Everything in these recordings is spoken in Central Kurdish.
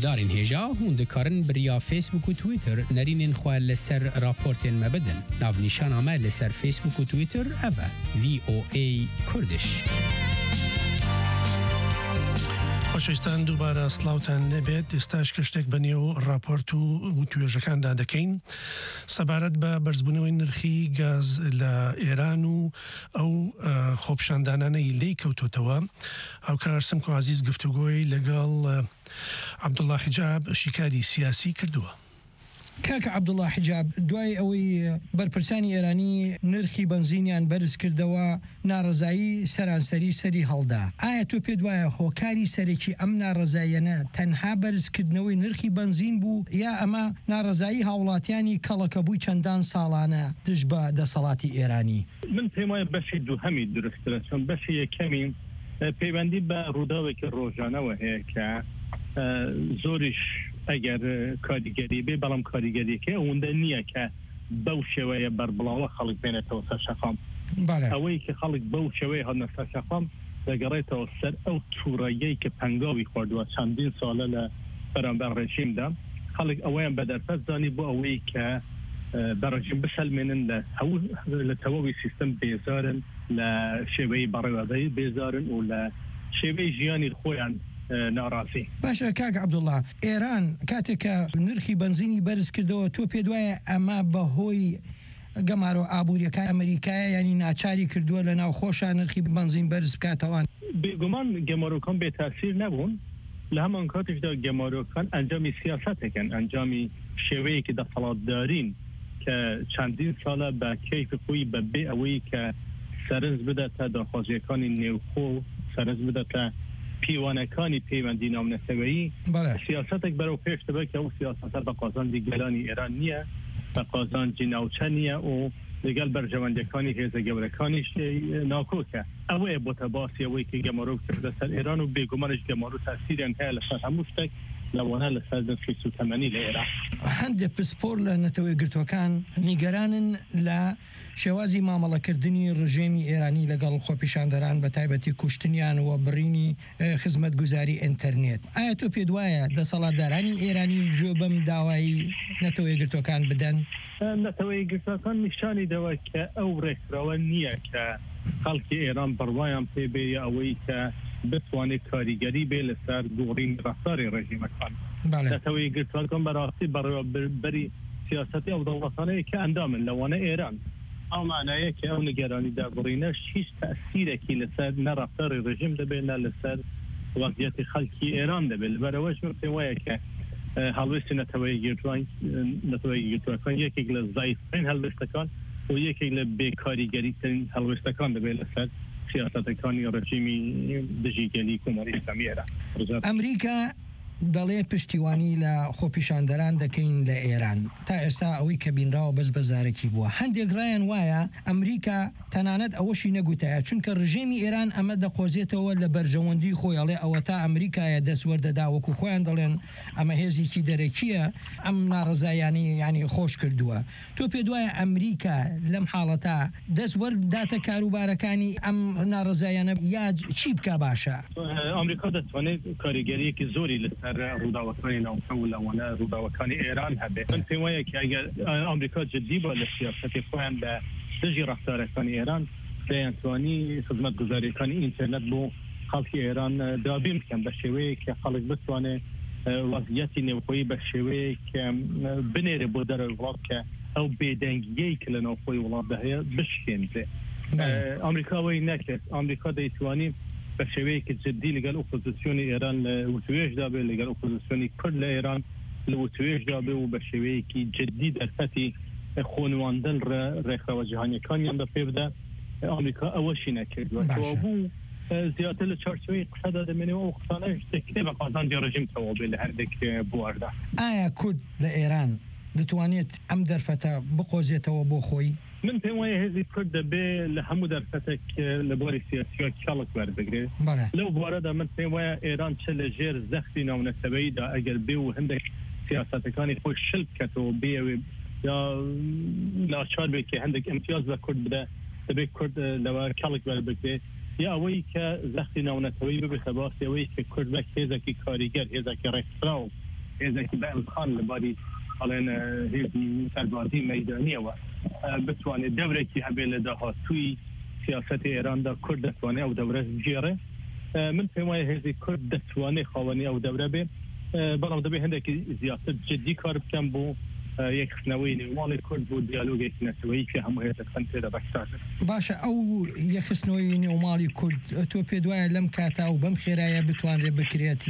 هفدارین هیجا هون دکارن بریا فیسبوک و تویتر نرینین خواه لسر راپورتین مبدن ناو نیشان آمد لسر فیسبوک و تویتر اوه VOA کردش. خۆشەویستان دووبارە سڵاوتان لێبێت ئێستاش کەشتێک بەنێو راپۆرت و توێژەکاندا دەکەین سەبارەت بە بەرزبوونەوەی نرخی گاز لە ئێران و ئەو خۆپیشاندانانەی لێی کەوتوتەوە هاوکار سمکۆ عەزیز گفتوگۆی لەگەڵ عەبدوڵڵا حیجاب شیکاری سیاسی کردووە. کاکە عەبدوڵڵا حیجاب دوای ئەوەی بەرپرسانی ئێرانی نرخی بنزینیان بەرز کردەوە ناڕەزایی سەرانسەری سەری هەڵدا. ئایا تۆ پێت وایە هۆکاری سەرێکی ئەم ناڕەزایەنە تەنها بەرزکردنەوەی نرخی بنزین بوو یا ئەمە ناڕەزایی هاوڵاتیانی کەڵەکە بووی چەندان ساڵانە دژ بە دەسەڵاتی ئێرانی؟ من پێم وایە بەشی دووهەمی دروسترە چۆن بەشی یەکەمی پەیوەندی بە ڕووداوێکی ڕۆژانەوە هەیە کە زۆریش ئەگەر کاریگەری بێ بەڵام کاریگەریەکە ئەوەندە نییە کە بەو شێوەیە بەربڵاوە خەڵک بێنێتەوە سەر شەقام. ئەوەی کە خەڵک بەو شێوەیە هەڵنە سەر شەقام دەگەڕێتەوە سەر ئەو تووڕەیەی کە پەنگاوی خواردووە چەندین ساڵە لە بەرامبەر ڕێژیمدا خەڵک ئەوەیان بەدەرفەت زانی بۆ ئەوەی کە بەڕێژیم بسەلمێنن لە تەواوی سیستەم بێزارن لە شێوەی بەڕێوەبەری بێزارن و لە شێوەی ژیانی خۆیان ناڕاستی. باشە کاک عەبدوڵڵا ئێران کاتێکە نرخی بنزینی بەرز کردەوە تۆ پێت وایە ئەمە بەهۆی گەمارۆ ئابوووریەکان ئەمریکایە ینی ناچاری کردووە لە ناو خۆشان نرخی بنزین بەرز بکاتەوەن؟ بێگومان گەمارۆکان بێتاسیر نەبوون لە هەمان کاتێکدا گەمارۆکان ئەنجامی سیاسەتێکن ئەنجامی شێوەیەکی دەسەڵاتدارین کە چەندین ساڵە بە کەیفی خۆی بەبێ ئەوەی کە سەرنج بداتە داخوازیەکانی نێوخۆ سەرنج بداتە پیوانەکانی پەیوەندی ناونەتەوەیی سیاسەتێک بەرەو پێش دەبێت کە ئەو سیاسەتە بە قازانجی گەلانی ئێران نییە بە قازانجی ناوچە نییە و لەگەڵ بەرژەوەندەکانی هێزە گەورەکانیش ناکۆکە. ئەوەیە بۆتە باسی ئەوەی کە گەمارۆ کردە سەر ئێران و بێگومانش گەمارۆ تاسیریان هەیە لەسەر هەموو شتێک لەوانە لەسەر نرخی سوتەمەنی لە ئێران. هەندێک پسپۆر لە نەتەوەی گرتوەکان نیگەرانن لە شێوازی مامەڵەکردنی ڕژێمی ئێرانی لەگەڵ خۆپیشاندەران بە تایبەتی کوشتنیان و بڕینی خزمەتگوزاری ئینتەرنێت. ئایا تۆ پێت وایە دەسەڵاتدارانی ئێرانی ژێ بەم داوایی نەتەوەی گرتوەکان بدەن؟ نەتەوەی گرتوەکان نیشانی دەوە کە ئەو ڕێکخراوە نییە کە خەڵکی ئێران بڕوایان پێ بێ ئەوەی کە بتوانێت کاریگەری بێ لەسەر دووڕین ڕەفتاری ڕێژیمەکان. نەتەوەی گرتوەکان بەڕاستی بەڕێوەبەری سیاسەتی ئەو دەوڵەتانەیە کە ئەندامن لەوانە ئێران ئەمانەیە کە ئەو نیگەرانی دابڕینەش هیچ تەسیرێکی لەسەر نەڕەفتاری ڕێژیم دەبێت نە لەسەر وەضعیەتی خەڵکی ئێران دەبێت. لەبەرەوەش پێم وایە کە هەڵوێستی نەتەوەی گرتوەکان یەکێک لە زایفترین هەڵوێستەکان و یەکێک لە بێکاریگەریترین هەڵوێستەکان دەبێت لەسەر سیاسەتەکانی ڕێژیمی دژیگەلی کۆمەڵی ئیسلامی ئێران. ئەمریکا دەڵێ پشتیوانی لە خۆپیشاندەران دەکەین لە ئێران تا ئێستا ئەوەی کە بینراوە بەس بەزارێکی بووە. هەندێک ڕایان وایە ئەمریکا تەنانەت ئەوەشی نەگوتایە چونکە ڕژێمی ئێران ئەمە دەقۆزێتەوە لە بەرژەوەندی خۆیڵێ ئەوە تا ئەمریکایە دەسوەردەدا وەکو خۆیان دەڵێن ئەمە هێزێکی دەرەکیە ئەم ناڕزایانی ینی خۆش کردووە. تۆ پێت وایە ئەمریکا لەم حاڵەتە دەسوەرداتە کاروبارەکانی ئەم ناڕزایانە یا چی بکە باشە؟ ئەمریکا دەتوانێت کاریگەریەکی زۆری لەسەر ڕووداوەکانی ناوچە و لەوانە ڕووداوەکانی ئێران هەبێت. من پێم وایە کە ئەگەر ئەمریکا جددی بە لە سیاسەتی خۆیان بە دژی ڕەفتارەکانی ئێران دەیانتوانی خزمەتگوزاریەکانی ئینتەرنێت بۆ خەڵکی ئێران دابین بکەن بە شێوەیە کە خەڵک بتوانێت وەضعیەتی نێوخۆیی بە شێوەیە کە بنێرە بۆ دەرەوەی وڵات کە ئەو بێدەنگیەی کە لە ناوخۆی وڵاتدا هەیە بشکێنرێ. ئەمریکا وەی نەکرد. ئەمریکا دەیتوانی بە شێوەیەکی جددی لەگەڵ ئۆپۆزیسیۆنی ئێران لە وتوێژدا بێ لەگەڵ ئۆپۆزیسیۆنی کورد لە ئێران لە وتوێژدا بێ و بە شێوەیەکی جددی دەرفەتی خۆنواندن ڕێکخراوە جیهانیەکانیان بە پێ بدە. ئەمریکا ئەوەشی نەکردووە بوو زیاتر لە چارچوبی قسەدا دەمێنێەوە و قسانەش دەکرێت بە قازانجی ڕێژیم تەواو بێ لە هەردێک بواردا. ئایا کورد لە ئێران دەتوانێت ئەم دەرفەتە بقۆزێتەوە بۆ خۆی؟ من پێم وایە هێزی کورد دەبێ لە هەموو دەرفەتێک لە بۆری سیاسیوە کاڵک وەردەگرێت. لەو بوارەدا من پێم وایە ئێران چ لە ژێر زەختی ناونەتەوەییدا ئەگەر بێ و هەندێک سیاسەتەکانی خۆی شل بکەتەوە بێوێ یا ناچار بێت کە هەندێک ئیمتیاز بە کورد بدە دەبێت کورد لەوە کاڵک وەربگرێت یا ئەوەی کە زەختی ناونەتەوەیی ببێتە باسی ئەوەی کە کورد بە هێزێکی کاریگەر هێزێکی ڕێکخراو هێزێکی بەئەمخان لەباری ئەڵێن هێزی سەربازی مەیدانیەوە بتوانێت دەورێکی هەبێ لە داهاتووی سیاسەتی ئێراندا کورد دەتوانێت ئەو دەورە بگێڕێ من پێم وایە هێزی کورد دەتوانێت خاوەنی ئەو دەورە بێ بەڵام دەبێت هەندێکی زیاتر جدی کار بکەن بۆ یەکخستنەوەی نێوانی کورد بۆ دیالۆگێکی نەتەوەیی کە هەموو هێزەکان تێدا بەکسادن. باشە ئەو یەخستنەوەی نێوماڵی کورد تۆ پێ دوایە لەم کاتا و بەم خێرایە بتوانرێت بکرێتی؟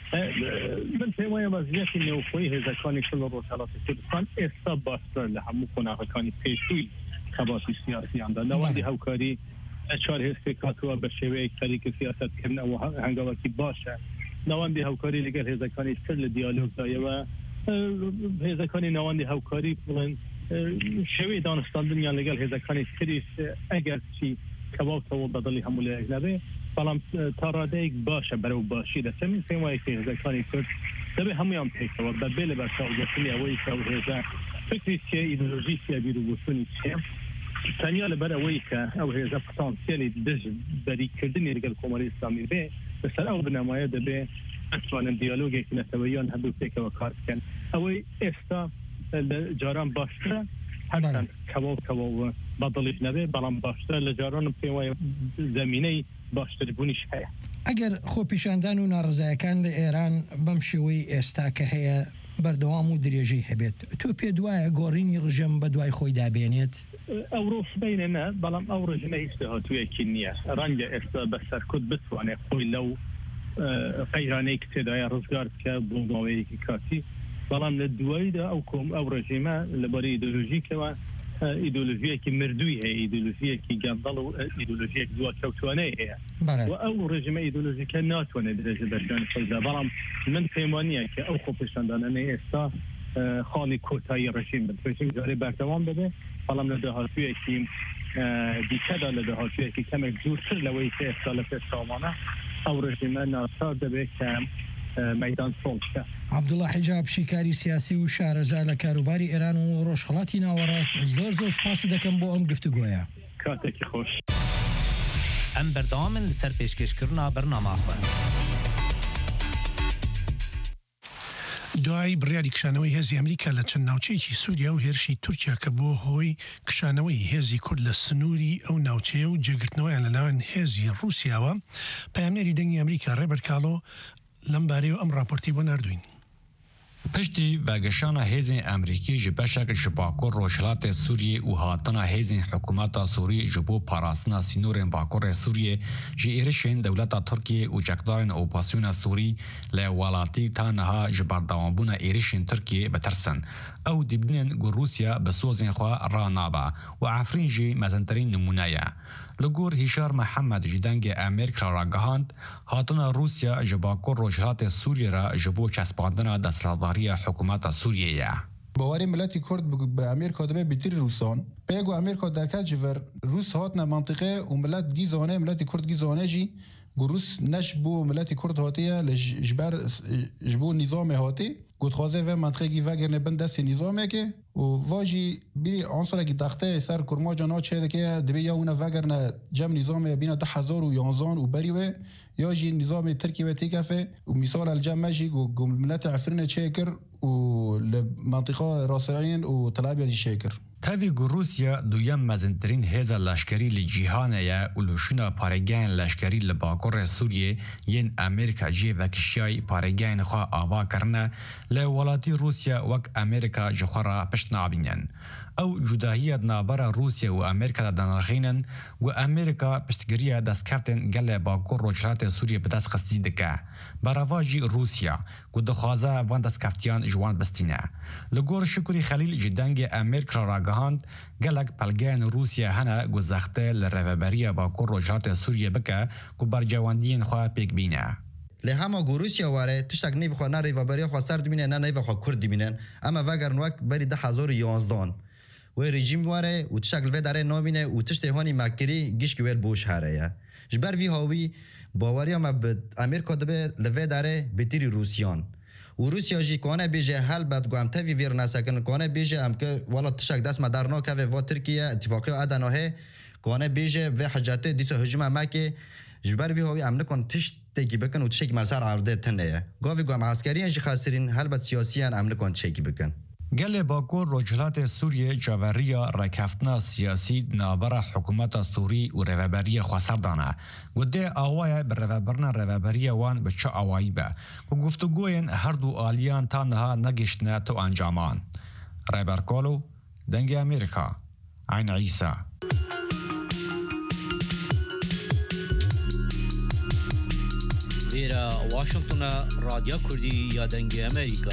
من پێم وایە وەزعیەتی نێوخۆی هێزەکانی کورد لە ڕۆژهەڵاتی کوردستان ئێستا باشتر لە هەموو قۆناغەکانی پێشووی کەباسی سیاسییاندا ناوەندی هاوکاری چوار هێزێک هاتووە بە شێوەیەک خەریکە سیاسەتکردنەوە هەنگاوەکی باشە ناوەندی هاوکاری لەگەڵ هێزەکانی تر لە دیالۆگدایەوە هێزەکانی ناوەندی هاوکاری بڵێن شێوەی دانستاندنیان لەگەڵ هێزەکانی تریش ئەگەر چی کەواوتەوە بەدڵی هەموو لایەک نەبێ بەڵام تا ڕادەیەک باشە بەرەو باشی دەچێت من پێم وایە کە هێزەکانی کورد دەبێت هەمویان پێکەوە بەبێ لە بەرچاوگرتنی ئەوەی کە هێزە فکری چیە ئیدۆلۆژی چیە بیرروبوونی چیە تەنیا لەبەر ئەوەی کە ئەو هێزە پتانسیێلی دژ بەریکردنی لەگەڵ کۆمەڵی ئیسلامی بێ لەسەر ئەو بنەمایە دەبێت ئەتوانن دیالۆگێکی نەتەوەییان هەبوو پێکەوە کار بکەن ئەوەی ئێستا جاران باشترە هەرچەند کەواوتەوە بەدڵیش نەبێ بەڵام باشترە لە جارانم پێم وایە زەمینەی باشتربوونیش هەیە. ئەگەر خۆپیشاندان و ناڕزایەکان لە ئێران بەم شێوەی ئێستا کە هەیە بەردەوام و درێژەی هەبێت تۆ پێ دوایە گۆڕینی ڕژەم بە دوای خۆی دابێنێت؟ ئەو ڕۆژ بینە نە بەڵام ئەو ڕژمە هیچ داهاتوویەکی نییە ڕەنگە ئێستا بەسەر کورد بتوانێت خۆی لەو قەیرانەی کە تێدایە ڕزگار بکە بۆ ماوەیەکی کاتی بەڵام لە دواییدا ئەو ڕژیمە لەبەری ئیدۆلۆژیکەوە ئیدۆلۆژیەکی مردووی هەیە ئیدۆلۆژیەکی گەندەڵ و ئیدۆلۆژیەک دووە کەوتوانەی هەیە و ئەو ڕژیمە ئیدۆلۆژیکە ناتوانێت درێژە دەرگانی خۆیدا بەڵام من پێم وانییە کە ئەو خۆپیشاندانانەی ئێستا خاڵی کۆتایی ڕژیم بن ڕژیم جارێ بەردەوام ببێ بەڵام لە داهاتوویەکی دیکەدا لە داهاتوویەکی کەمێک دوورتر لەوەی کە ئێستا لە پێشچاوانە ئەو ڕژیمە ناچار دەبێت کە مەدان سۆڵ بکە. عەبدوڵڵا حیجاب شیکاری سیاسی و شارەزار لە کاروباری ئێران و ڕۆژهەڵاتی ناوەڕاست زۆر سوپاس دەکەم بۆ ئەم گفتوگۆیە. کاتێکی خۆش. ئەم بەردەوامن لەسەر پێشکەشکردنا بەرنامەخۆن. دوای بڕیاری کشانەوەی هێزی ئەمریکا لە چەند ناوچەیەکی سووریا و هێرشی تورکیا کە بۆ هۆی کشانەوەی هێزی کورد لە سنووری ئەو ناوچەیە و جێگرتنەوەیان لەناوەن هێزی رووسیاوە پەیامنێری دەنگی ئەمریکا ڕێبەرت کاڵۆ لەم بارەیە ئەم راپۆرتی بۆ نردوین. پشتی وگشان هیزین امریکی جبشک جباکور روشلات سوریه و هاتنا هیزین حکومت سوریه جبو پاراستنا سینورن باکور سوریه جی ایرشین دولت ترکیه و جکدارن اوپاسیون سوری لولاتی تانها جبردوانبون ایرشین ترکیه بترسن او دیبنین گو روسیا بسوزین خواه رانابا و عفرین جی مزنترین نمونایه. لگور هشار محمد جدنگ امریکا را گهاند هاتنا روسیا جباکور روشلات سوریه را جبو چسباندن دستلداری حکومت سوریه. باوری ملتی کرد به امریکا دبه بیتری روسان بگو امریکا در کجور روس هاتنا منطقه و ملت گیزانه ملتی کرد گیزانه جی روس نش بو ملتی کرد هاتیه لجبر جبو نظام هاتی گوت خوازه و منطقه گی وگرنه بند دست نظامه که و واجی بینی عنصر کی تخته سر کرما جانا چه که دبی یا اون وگرنه جمع نظام بین 1011 و بریوه یا جی نظام ترکیه تیکفه و مثال الجمع جی گو ملت عفرین چکر و لمنطقه راسلین و طلابی شکر تاوی روسیا دویم مزنترین هزا لشکری لجیهانه یا اولوشونا پارگین لشکری لباکور سوریه ین امریکا جی وکشیای پارگین خواه آوا کرنه لولاتی روسیا وک امریکا جخورا پشت نابینن. او جداهیت نابرا روسیا و امریکا دانرخینن و امریکا پشتگیری دستکفتن گل باکور روچلات سوریه بدست خستی دکه. براواجی روسیا و دخوازه وان دستکفتیان جوان بستینه. لگور شکری خلیل جدنگ امریکا را گهاند گلک پلگین روسیا هنه گزخته لرهبری باکور روچلات سوریه بکه که برجواندین خواه پیک بینه. لهما روسیا واره تشتک نیو خو نه ریوبری خو سر دمینه نه نیو خو کورد دمینن اما وگر نوک بری 2011 و رژیم واره و تشکل و داره نامینه و تشت هانی مکری گیش کول بوش هره جبر وی هاوی باوری ما به امریکا دبه لوی داره بتری روسیان و روسیا جی کانه بیجه حل بد گوام توی ویر نسکن کانه بیجه ام که والا تشک دست مدارنا که و ترکیه اتفاقی ادناه کانه بیجه و حجته دیس هجوم مکه جبر وی هاوی امن کن تشتکی بکن و تشتکی مرسر عرضه تنه گاوی گام عسکریان جی خاسرین هلبت سیاسیان امن کن تشتکی بکن گل باکور رجلات سوریه جاوریا رکفتنا سیاسی نابرا حکومت سوری و روابری خسر دانه گده آوای بر روابری وان به چه آوایی به و گفتگوین هر دو آلیان تانها نگشتنه تو انجامان رایبرکولو دنگ امریکا عین عیسی ویرا واشنطن رادیو کردی یا دنگ امریکا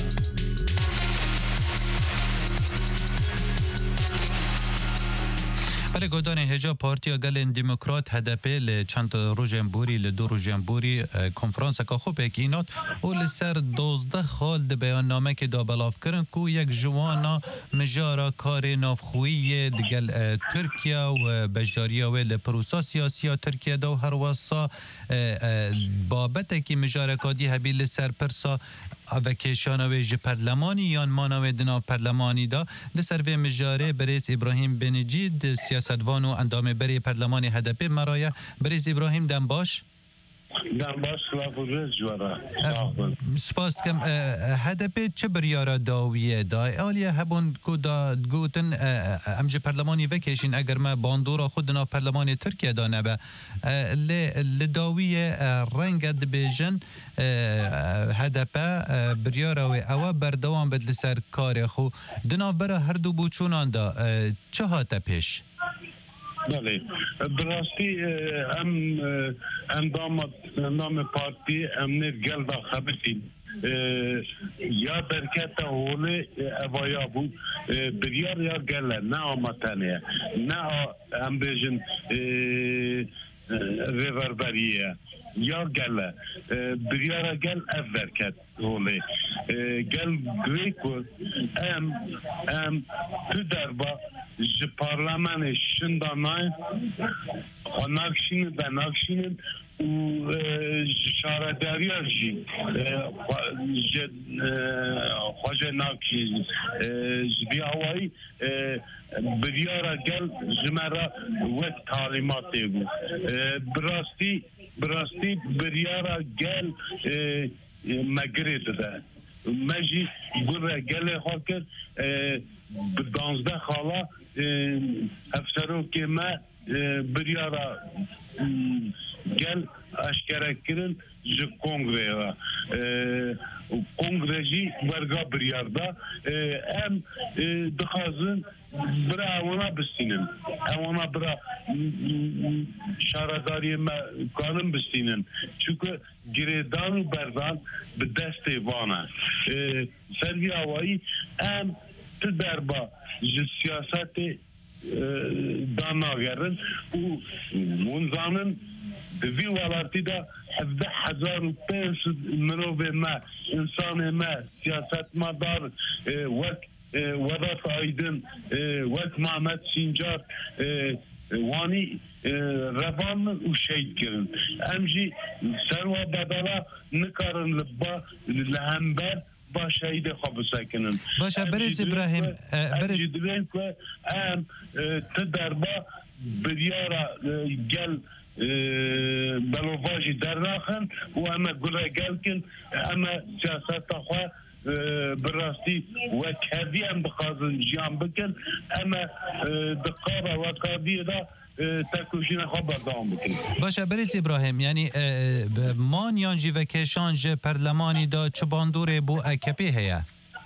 برای گودان هجا پارتیا گلن دموکرات هدف ل چند روزنبوری ل دو روزنبوری کنفرانس که خوب اکینات و لسر 12 خال ده بیان نامه که دا بلاف کرن کو یک جوانا مجارا کار نافخویی دگل ترکیه و بجداریا و لپروسا سیاسی ترکیه دا و هر واسا بابت که مجارا کادی هبی لسر پرسا اوکیشانوی جی پرلمانی یان مانوی دنا پرلمانی دا لسر و مجاره بریز ابراهیم بنجید سیاستوان و اندام بری پرلمانی هدپی مرایه بریز ابراهیم دنباش دنباش لابوریز جوارا سپاست کم هدپی چه بریارا داویه دا آلیه هبون که دا گوتن امجی پرلمانی وکیشین اگر ما باندورا خودنا پرلمانی ترکیه دا نبه لداویه رنگد بیجن هدپه بریارا و اوه بردوان بد لسر کار خو دنا برا هر دو بوچونان دا چه هاته پیش؟ بله براستی اندام پارتی امنیت گل دا خبرتیم یا درکت هوله اوایا بود بریار یا گله نه آمتنه نه هم بیجن ریوربریه یا گله بریار گل اف درکت هوله گل گریکو ام تو دربا جه پارلمان شندانای خاناکشین دناکشین و شارداری جی خواجه ناکشین جدی هوایی بریارا گل جمعرا وقت تعلیماتی بود براستی بریارا گل مگرد ده مجی گل گل خاکر به 12 خاله افسرو که ما بریارا گل اشکره کرن جو کنگره و کنگره جی ورگا بریار دا ام دخازن برا اونا بستینن اونا برا شارداری ما کانم بستینن چونکه گریدان و بردان به دست وانه سروی آوایی ام تو دربا جو سیاست داناگرن و منزانن دوی والاتی دا 17,500 مروف ما انسان ما سیاست ما دار وقت ودات آیدن وقت محمد سینجار وانی روان و شهید کرن امجی سروا بدالا نکارن لبا لهمبر با شهید خواب سکنن باشه بریز ابراهیم امجی دوین که ام تدربا بریارا گل بلوواجی در ناخن و اما گره گل کن اما سیاست خواه براستی و کردی هم بخوازن جیان بکن اما دقابه و کردی دا تکوشین خواه بردام بکن باشه بریز ابراهیم یعنی مان یانجی و کشانج پرلمانی دا چه باندوره بو اکپی هیا؟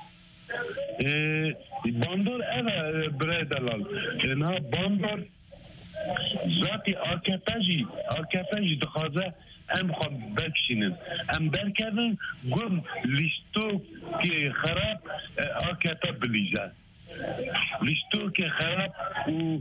باندور اوه برای دلال اینها باندور ذاتی آرکتاجی دخوازه ام خواب بکشینن ام درکردن گم لیستو که خراب آرکتا بلیزه لیستو که خراب و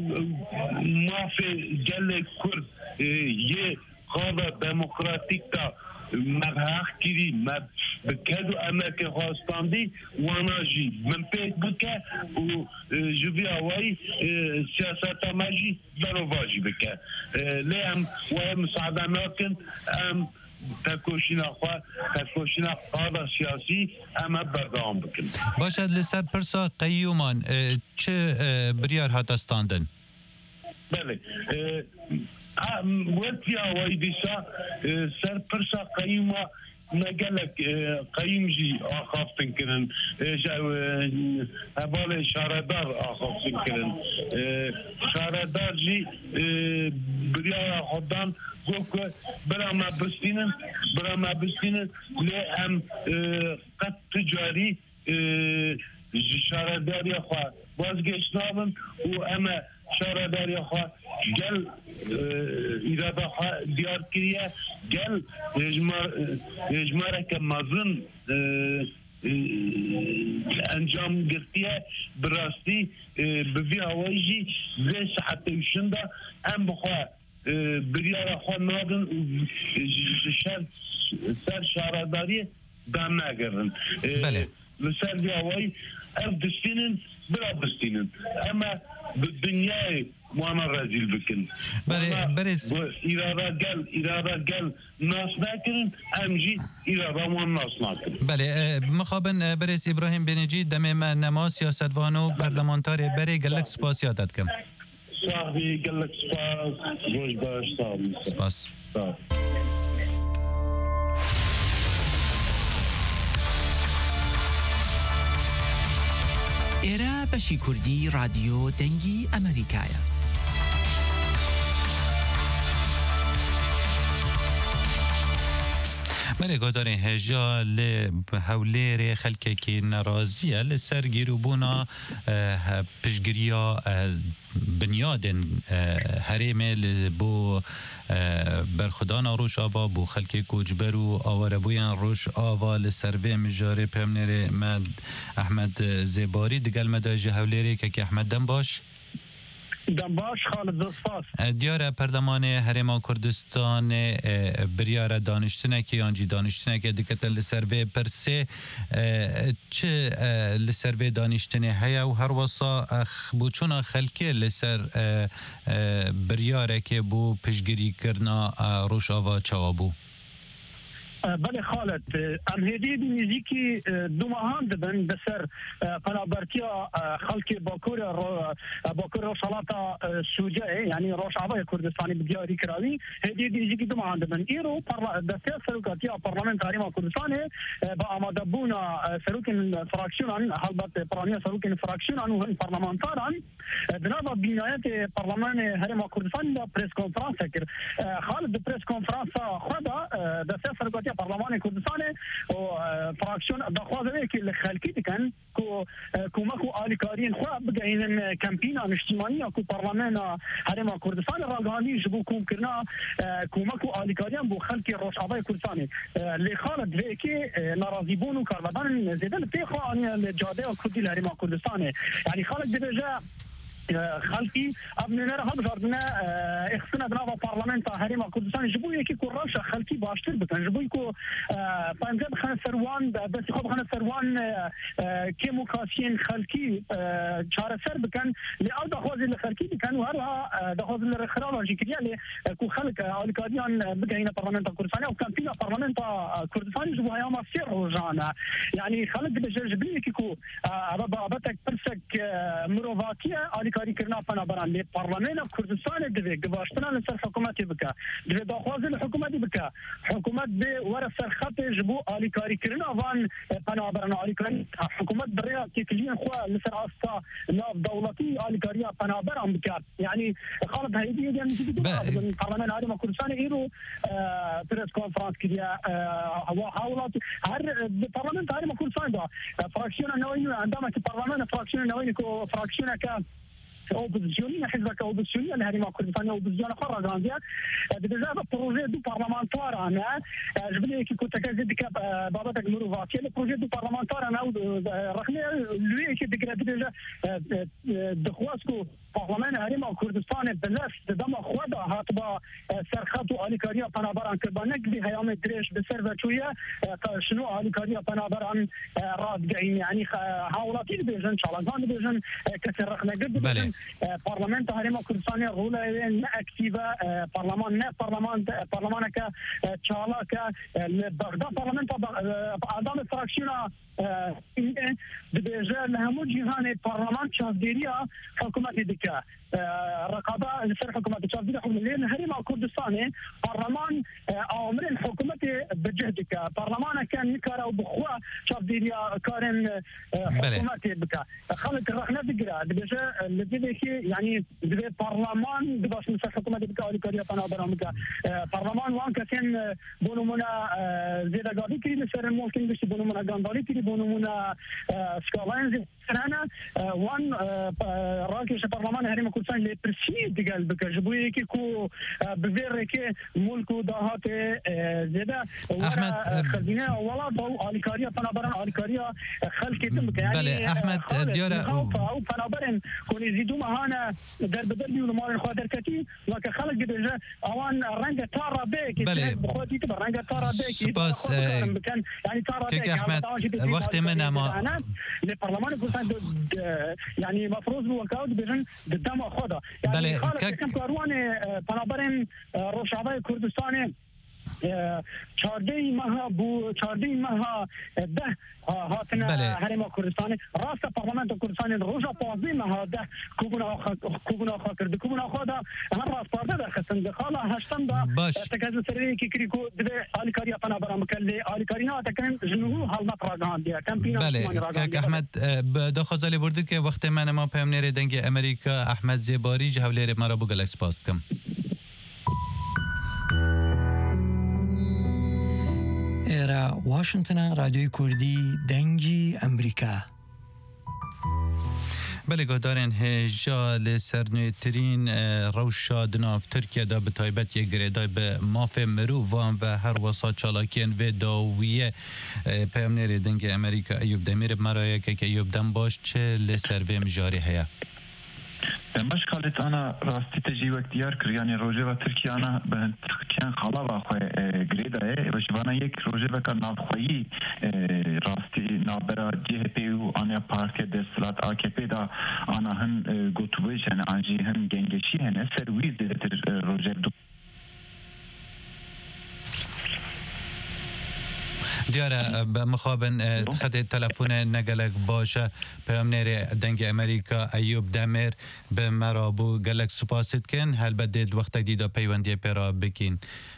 مافی گل کرد یه قاضا دموکراتیک تا مبحق کری بکدو امریکا خواستاندی وانا جی من پیک بکه و جوی آوائی سیاست مجی برو واجی بکه لیم و مساعده ناکن ام تکوشینا قاضا سیاسی اما بردام بکن باشد لسر پرسا قیومان چه بریار هاتستاندن؟ بله وقتی آوای دیشا سر پرسا قیمه نگلک قیم جی آخافتن کرن حوال شاردار آخافتن کرن شاردار جی بریا خودان گوه برا ما بستینن لی هم قد تجاری شارداری خواه بازگشتنابن و اما شارداری خواه گل ایرادا خواه دیار کریه گل اجماره که مازن انجام گرتیه براستی بوی هوایجی زی صحتیشنده هم بخواه بریار خواه نادن سر شارداری دام نگرن لسر بی هوایی اف دستینن برا بستینن اما بالدنيا وانا رازيل بكن بريس إرادة قال ناس ناكرن أمجي إرادة وان ناس ناكرن بله مخابن بريس إبراهيم بنجي دمي ما نما سياستوانو برلمانتاري بري قلق سپاس يادت كم صاحبي قلق سپاس روش باش صاحبي سپاس ئێرە بەشی کوردی رادیۆ دەنگی ئەمریکایە. مەرێگۆدارین هێژا لێ هەولێرێ خەلکێکی نەڕازیە لەسەر گیرروبوونا پشتگیریە بنیادن هەرێمێ بۆ بەرخدانا ڕۆژئاوا بۆ خەلکی کوچبەر و ئاوارەبوویان ڕۆژئاوا لەسەر vê mijarê پێمنێرێ me ئەحمەد زێباری دگەلمەدا ji هەولێرێکێکی ئەحمەد دەم باش دەمباش خالد دەستپاس دیارە پەرلەمانê هەرێما کوردستانê biryara daniştinekê yan jî daniştinekê dikete li ser vê pirsê çi li ser vê danîştinê heye û her wesa bûçûna xelkê li ser biryarekê bû piştgirîkirina Rojava çawa bû بله خالد ام هدی نزیکی دو ماهان دبن بسر پنابرتیا خلق باکور روشالاتا سوجه یعنی روشعبای کردستانی بدیاری کراوی هدی نزیکی دو ماهان دبن ایرو دسته سروکاتیا پارلمنت هریما کردستانی با آماده بونا سروکن فراکشنان حلبت پرانیا سروکن فراکشنان و هم پارلمانتاران بنابرای بینایت پارلمان هریما کردستان دا پریس کنفرانس کرد خالد پریس کنفرانس خدا دسته سروکاتیا پارلمان کردستان و فراکشن دخوازه که لخلکی دکن که کمک و آلیکارین خواه بگهینن کمپینا اجتماعی که پارلمان هرما کردستان راگانی جبو کم کرنا کمک و آلیکارین بو خلکی روشعبای کردستان لخالد وی که ناراضی بون و کاربدان زیدن پیخوانی لجاده و کردی لهرما کردستان یعنی خالد دیجا خلقي ابننا هم جردنا اخسنا بنابا بارلمانتا هريما كردستان جبو يكي كراشا خلقي باشتر بكن جبو يكو فانجاب خان سروان بس خب خان سروان كيموكاسيين خلقي چارسر بكن لأو دخوازي لخلقي بكن وهرها دخوازي لرخرال جيكريا كو خلق اوليكاديان بقى هنا بارلمانتا كردستاني وكان فينا بارلمانتا كردستاني جبو هياما سير رجانا يعني خلق بجبو يكي كو ابتك برسك مروفاتية کاری کرنا پنابران لی پارلمان کردستان دوی گواشتنا لسر حکومتی بکا دوی داخواز حکومتی بکا حکومت به ور سر خط جبو آلی کاری کرنا وان پنابران آلی کاری حکومت برای تکلیه خو لسر استا ناف دولتی آلی کاری پنابران بکا یعنی خالد هیدی یعنی پارلمان هرما کردستان ایرو پرس کنفرانس کردیا هوا حاولات هر پارلمان هرما کردستان دا فراکشن نوینو عندما که پارلمان فراکشن نوینو کو فراکشن که اوبوزيسيونيه حزبك اوبوزيسيونيه لهرما كردستان اوبوزيسيون اخرى غانديا بجانب بروجي دو بارلمانتار انا جبني كي كنت كازيدك بابتك مروفاتي البروجي دو بارلمانتار انا رقمي لوي كي ديجا دخواسكو پارلمان هرما كردستان بلاش دم خدا هاتبا سرخط و آلیکاریا پنابران کربانک بی هیام درش بسروچویه شنو آلیکاریا پنابران رادگاین یعنی حاولاتی بیژن چالان بیژن کسر رخنه گرد پارلمان هرما کردستان روله نه اکتیو پارلمان نه پارلمان که چالا که بغداد پارلمان آدم فراکشنا بیژن همون جهان پارلمان چاودیریا حکومت دکه رقابه لسر حكومه تشافي حكم الليل هريما كردستاني برلمان اوامر الحكومه بجهدك برلمان كان نكره وبخوا شافيريا كارن حكومه بك خلق الرحنا دقرا دبجه الذي يعني دبي برلمان دباش مسر حكومه بك اولي كاريا انا برامك برلمان وان كان بونمنا زيدا قاضي كري لسر ممكن بس بونمنا غاندالي كري بونمنا سكالانز انا وان راكش برلمان هريما كردستان لي برسيد قال بك جبوي كيكو بفير كي ملكو دهات زيدا احمد خزينه ولا ضو الكاريا فنابرن الكاريا خلك تمك يعني بله احمد ديارة او فنابرن كون يزيدوا معانا در بدل والمال خاطر كتي وك خلق دجا اوان رنگ تارا بك بخوتي تبع رنگ تارا بك بس يعني تارا بك احمد وقت من ما البرلمان يعني مفروض وكاود بجن قدام خدا يعني كم كاروان فنابرن روشعبه كردستان چاردهی ماه ده هاتنا هرم کردستان راست پارلمان کردستان روزا 15 ماه ده کوبنا خاطر کوبنا خدا هر راست پارده در خستن دخاله هشتم دا تکاز سری کی کریکو ده آلیکاریا پنا برام کلی آلیکارینا تکن جنو حال مطرگان دیا کمپینا بله احمد دخوازلی بردی که وقت من ما پیامنیر دنگ امریکا احمد زیباری جهولیر مرا بو گلکس پاست کم ئێرە واشنگتنە رادیۆی کوردی دەنگی ئەمریکا. بله گادارن هجا لسرنویترین روشا دناف ترکیه دا به تایبت یک گریدای به ماف مرووان و هر وسا چالاکین و داویه پیامنیر دنگ امریکا ایوب دمیر مرایه که ایوب دم باش چه لسرویم جاری هیا؟ باش خالد انا راستي تجي وقت يار كرياني روجيفا تركيا انا كان خلاص اخو غريدا باش وانا يك روجيفا كان نافخوي راستي نابرا جي بي و انا بارتي دسلات اك بي دا انا هم گوتويش انا انجي هم گنگشي هن سرويز دتر روجيف دیاره به مخابن خط تلفن نگلک باشه پیامنیر دنگ امریکا ایوب دمیر به مرابو گلک سپاسید کن هل بدید وقت دیدا پیوندی پیرا بکین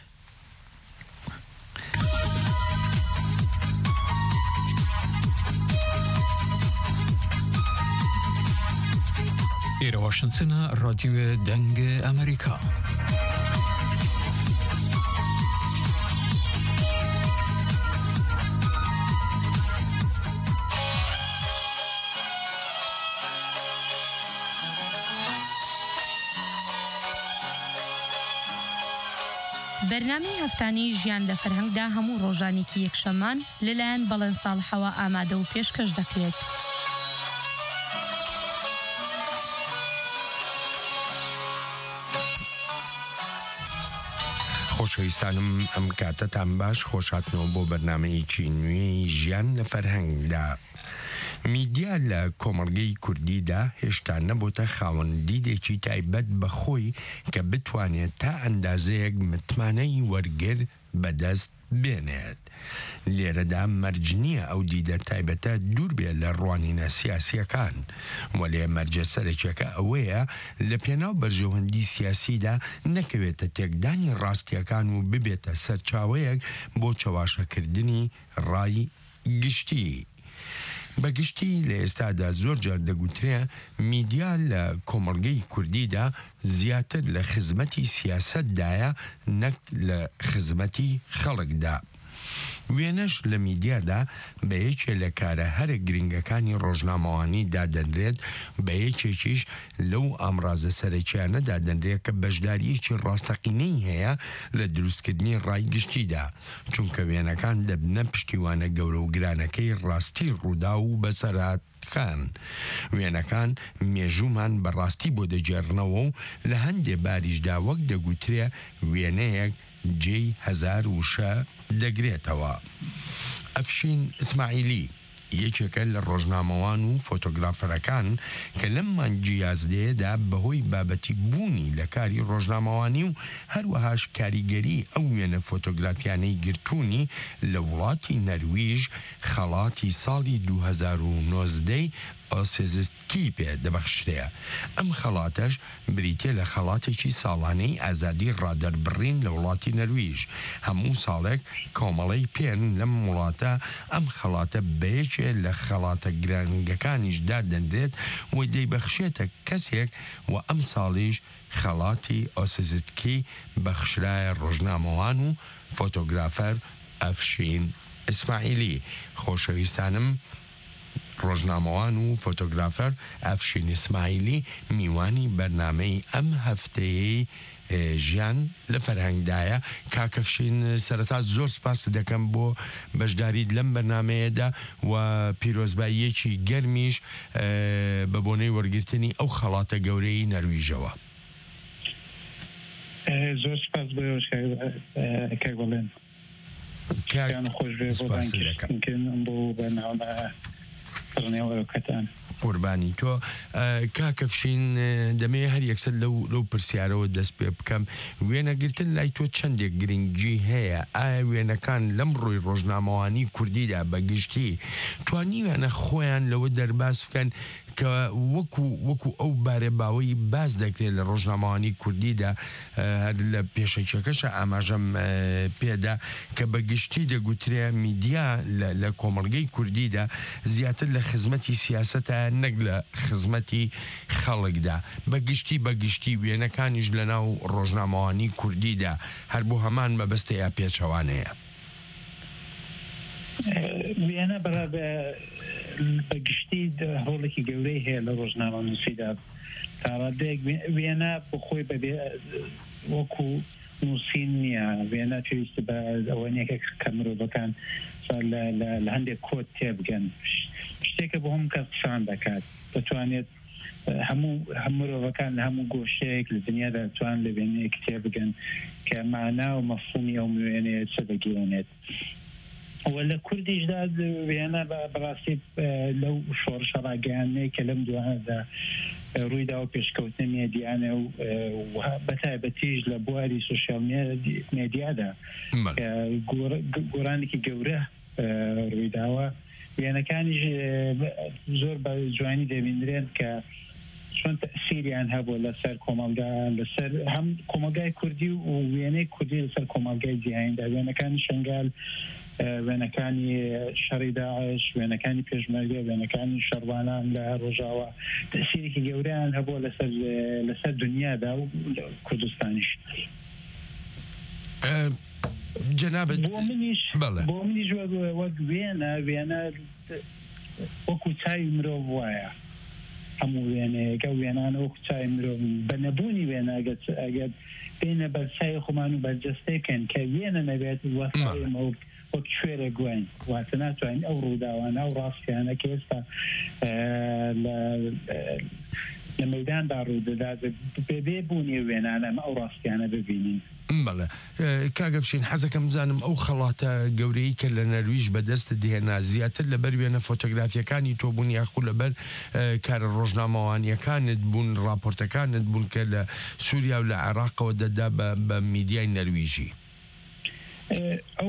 ایره واشنگتن رادیو دنگ امریکا بەرنامەی هەفتانەی ژیان لە فەرهەنگدا هەموو ڕۆژانێکی یەکشەممان لەلایەن بەڵێن ساڵحەوە ئامادە و پێشکەش دەکرێت. خۆشەویستانم ئەم کاتەتان باش خۆشهاتنەوە بۆ بەرنامەیەکی نوێی ژیان لە فەرهەنگدا. میدیا لە کۆمەڵگەی کوردیدا هێشتا نەبووتە خاوەندیدێکی تایبەت بە خۆی کە بتوانێت تا ئەندازەیەک متمانەی وەرگر بەدەست بێنێت. لێرەدا مەرج نییە ئەو دیدە تایبەتە دوور بێت لە ڕوانینە سیاسیەکان وەلێ مەرجە سەرەکیەکە ئەوەیە لە پێناو بەرژەوەندی سیاسیدا نەکەوێتە تێکدانی ڕاستیەکان و ببێتە سەرچاوەیەک بۆ چەواشەکردنی ڕای گشتی. بەگشتی لە ئێستادا زۆر جار دەگوترێ میدیا لە کۆمەڵگەی کوردیدا زیاتر لە خزمەتی سیاسەتدایە نەک لە خزمەتی خەڵکدا. وێنەش لە میدیادا بە یەکێ لە کارە هەرە گرنگەکانی ڕۆژنامەوانی دادەنرێت بە یەکێکیش لەو ئامڕازە سەرەکیانە دادەنرێت کە بەشداریەکی ڕاستەقینەی هەیە لە دروستکردنی ڕایگشتیدا چونکە وێنەکان دەبنە پشتیوانە گەورە و گرانەکەی ڕاستی ڕوودا و بەسەرات وێنەکان مێژومان بەڕاستی بۆ دەجێڕنەوە و لە هەندێ باریشدا وەک دەگوترێ وێنەیەک جێی هەزار وشە دەگرێتەوە. ئەفشین ئیسماعیلی یەکێکە لە ڕۆژنامەوان و فۆتۆگرافەرەکان کە لەم مانگی یازدەیەدا بەهۆی بابەتی بوونی لە کاری ڕۆژنامەوانی و هەروەهاش کاریگەری ئەو وێنە فۆتۆگرافیانەی گرتوونی لە وڵاتی نەرویژ خەڵاتی ساڵی 2019 ئۆسێزستکی پێ دەبەخشرەیە. ئەم خەڵاتەش بریتێ لە خەڵاتێکی ساڵانەی ئازادی ڕادەربڕین لە وڵاتی نەرویژ. هەموو ساڵێک کۆمەڵی پێن لەم وڵاتە ئەم خەڵاتە بەیەکێ لە خەڵاتە گرنگەکانیشدا دەنرێت و دەیبەخشێتە کەسێک و ئەم ساڵیش خەڵاتی ئۆسێزتکی بەخشرایە ڕۆژنامەوان و فۆتۆگرافەر ئەفشین ئیسماعیلی. خۆشەویستانم، ڕۆژنامەوان و فۆتۆگرافەر ئەفشین ئیسماعیلی میوانی بەرنامەی ئەم هەفتەیەی ژیان لە فەرهەنگدایە. کاکەفشین، سەرەتا زۆر سپاس دەکەم بۆ بەشداریت لەم بەرنمەیەدا و پیرۆزباییەکی گەرمیش بە بۆنەی وەرگرتنی ئەو خەڵاتە گەورەی نەرویژەوە. زۆر سپاس کاک بەڵێن خۆش بۆ بەرنامە پڕنێوەکەتان. قوربانی تۆ کاکەفشین، دەمێ هەر یەکسەر لەو پرسیارەوە دەست پێ بکەم. وێنەگرتن لای تۆ چەندێک گرنگی هەیە؟ ئایا وێنەکان لەم ڕۆی ڕۆژنامەوانی کوردیدا بەگشتی توانی وێنە خۆیان لەوە دەرباز بکەن کە وەکو ئەو بارێباوەی باز دەکرێت لە ڕۆژنامەوانی کوردیدا لە پێشەکیەکەشە ئاماژەم پێدا کە بەگشتی دەگوترێ میدیا لە کۆمەڵگەی کوردیدا زیاتر لە خزمەتی سیاسەتە نەک لە خزمەتی خەڵکدا. بەگشتی وێنەکانیش لە ناو ڕۆژنامەوانی کوردیدا هەر بۆ هەمان مەبەستە یا پێچەوانەیە. وێنە بەرابە بەگشتی هەوڵێکی گەورەی هەیە لە ڕۆژنامە نووسیدا. تاڕادێک وێنە بخۆی بەبێ وەکو نووسین نییە. وێنە پێویستە بە ئەوەنێکێک کە مرۆڤەکان لە هەندێک کۆت تێبگەن. شتێکە بۆ هەموو کەس قسان دەکات. دەتوانێت هەموو مرۆڤەکان لە هەموو گۆشەیەک لە دنیادا دەتوان لە وێنەیەک تێبگەن کە مانا و مەفهومی ئەو وێنەیە چ دەگەێنێت. ولا کوردیشدا وێنە بەڕاستی لەو شۆڕشە ڕاگەیانەیە کە لەم دوانەدا ڕوویدا و پێشکەوتنە مێدیانە و بەتایبەتیش لە بواری سوشیال مێدیادا گۆرانێکی گەورە ڕوویداوە. وێنەکانیش زۆر بە جوانی دەبینرێن کە چۆن تەسیریان هەبوو لەسەر کۆمەلگا، لەسەر هەم کۆمەلگای کوردی و وێنەی کوردی لەسەر کۆمەلگای جیهاندا. وێنەکانی شەنگال، وێنەکانی شەڕی داعش، وێنەکانی پێشمەرگە، وێنەکانی شەڕوانان لە ڕۆژاوە تەسیرێکی گەورەیان هەبوو لەسەر دنیادا و کوردستانیش. جەنابەت بۆ منیش وەک وێنە وەکو چاوی مرۆڤ وایە. هەموو وێنەیەکە وێنانە وەکو چاوی مرۆڤ بە نەبوونی وێنە ئەگەر بینە بەرچای خۆمان و بەرجەستەکەن کە وێنە نەبێت وەسایمە وەک کوێرە گوێن واتە ناتوانین ئەو ڕووداوانە و ڕاستیانە کە ئێستا لە مەیداندا ڕوودەدات بێ بوونی وێنانە ئەو ڕاستیانە ببینین. بەڵێ کاگەفشین، حەزەکەم بزانم ئەو خەڵاتە گەورەی کە لە نەرویژ بەدەست دێنا زیاتر لەبەر وێنە فۆتۆگرافیەکانی تۆ بوون یاخو لەبەر کارە ڕۆژنامەوانیەکانت بوون، راپۆرتەکانت بوون کە لە سووریا و لە عێراقەوە دەدا بە میدیای نەرویژی؟ ئەو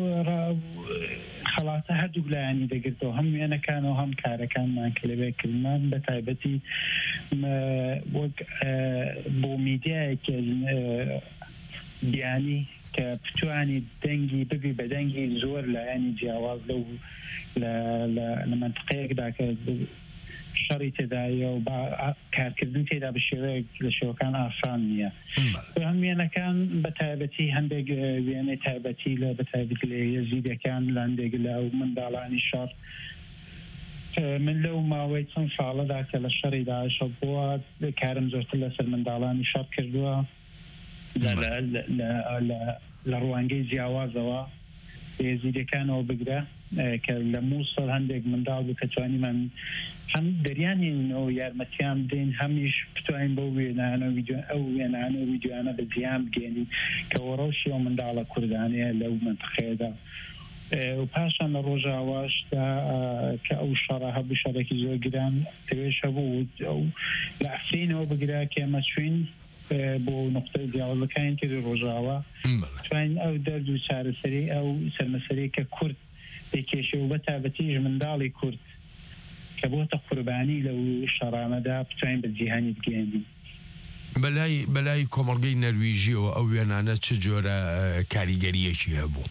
خەڵاتە هەردوو لایانی دەگرێتەوە، هەم وێنەکانەوە هەم کارەکانمان کە لەبێکردمان بە تایبەتی وەک بۆ میدیایەکی بیانی کە پتوانی دەنگی ببی بە دەنگی زۆر لایانی جیاواز لە منطقەیەکدا کە شەڕی تێدایە و کارکردن تێدا بە شێوەیەک لە شێوەکان ئاسان نییە. هەم وێنەکان بە تایبەتی هەندێک وێنەی تایبەتی لە بە تایبەتی لە یەزیدەکان لە هەندێک لە منداڵانی شەڕ من لەو ماوەی چەند ساڵەدا کە لە شەڕی داعشە بووە کارم زۆرتر لەسەر منداڵانی شەڕ کردووە لە ڕوانگەی جیاوازەوە یەزیدەکانەوە بگرە کە لە مووسڵ هەندێک منداڵ بوو کە توانیمان هەم دەریانینەوە یارمەتیان بدەین هەمیش بتوانین بەو وێنانە ئەو وێنانە و ویدیۆیانە بە جیان بگەێنین کە وەڕەوشی ئەو منداڵە کوردانەیە لەو منطقەیەدا. و پاشان لە ڕۆژاواشدا کە ئەو شەڕە هەبوو شەڕێکی زۆر گران پێوێش هەبوو لە ئەفرینەوە بگرا کە ئێمە چوین بۆ نقطەی جیاوازەکانی تری ڕۆژاوە توانین ئەو دەرد و چارەسەری ئەو سەرمەسەری کە کورد پێکێشێ و بە تایبەتیش منداڵی کورد کە کە بۆتە قوربانی لەو شەڕانەدا بتوانین بە جیهانی بگەێنین. بەلای کۆمەڵگەی نەرویژیەوە ئەو وێنانە چ جۆرە کاریگەریەکی هەبوو؟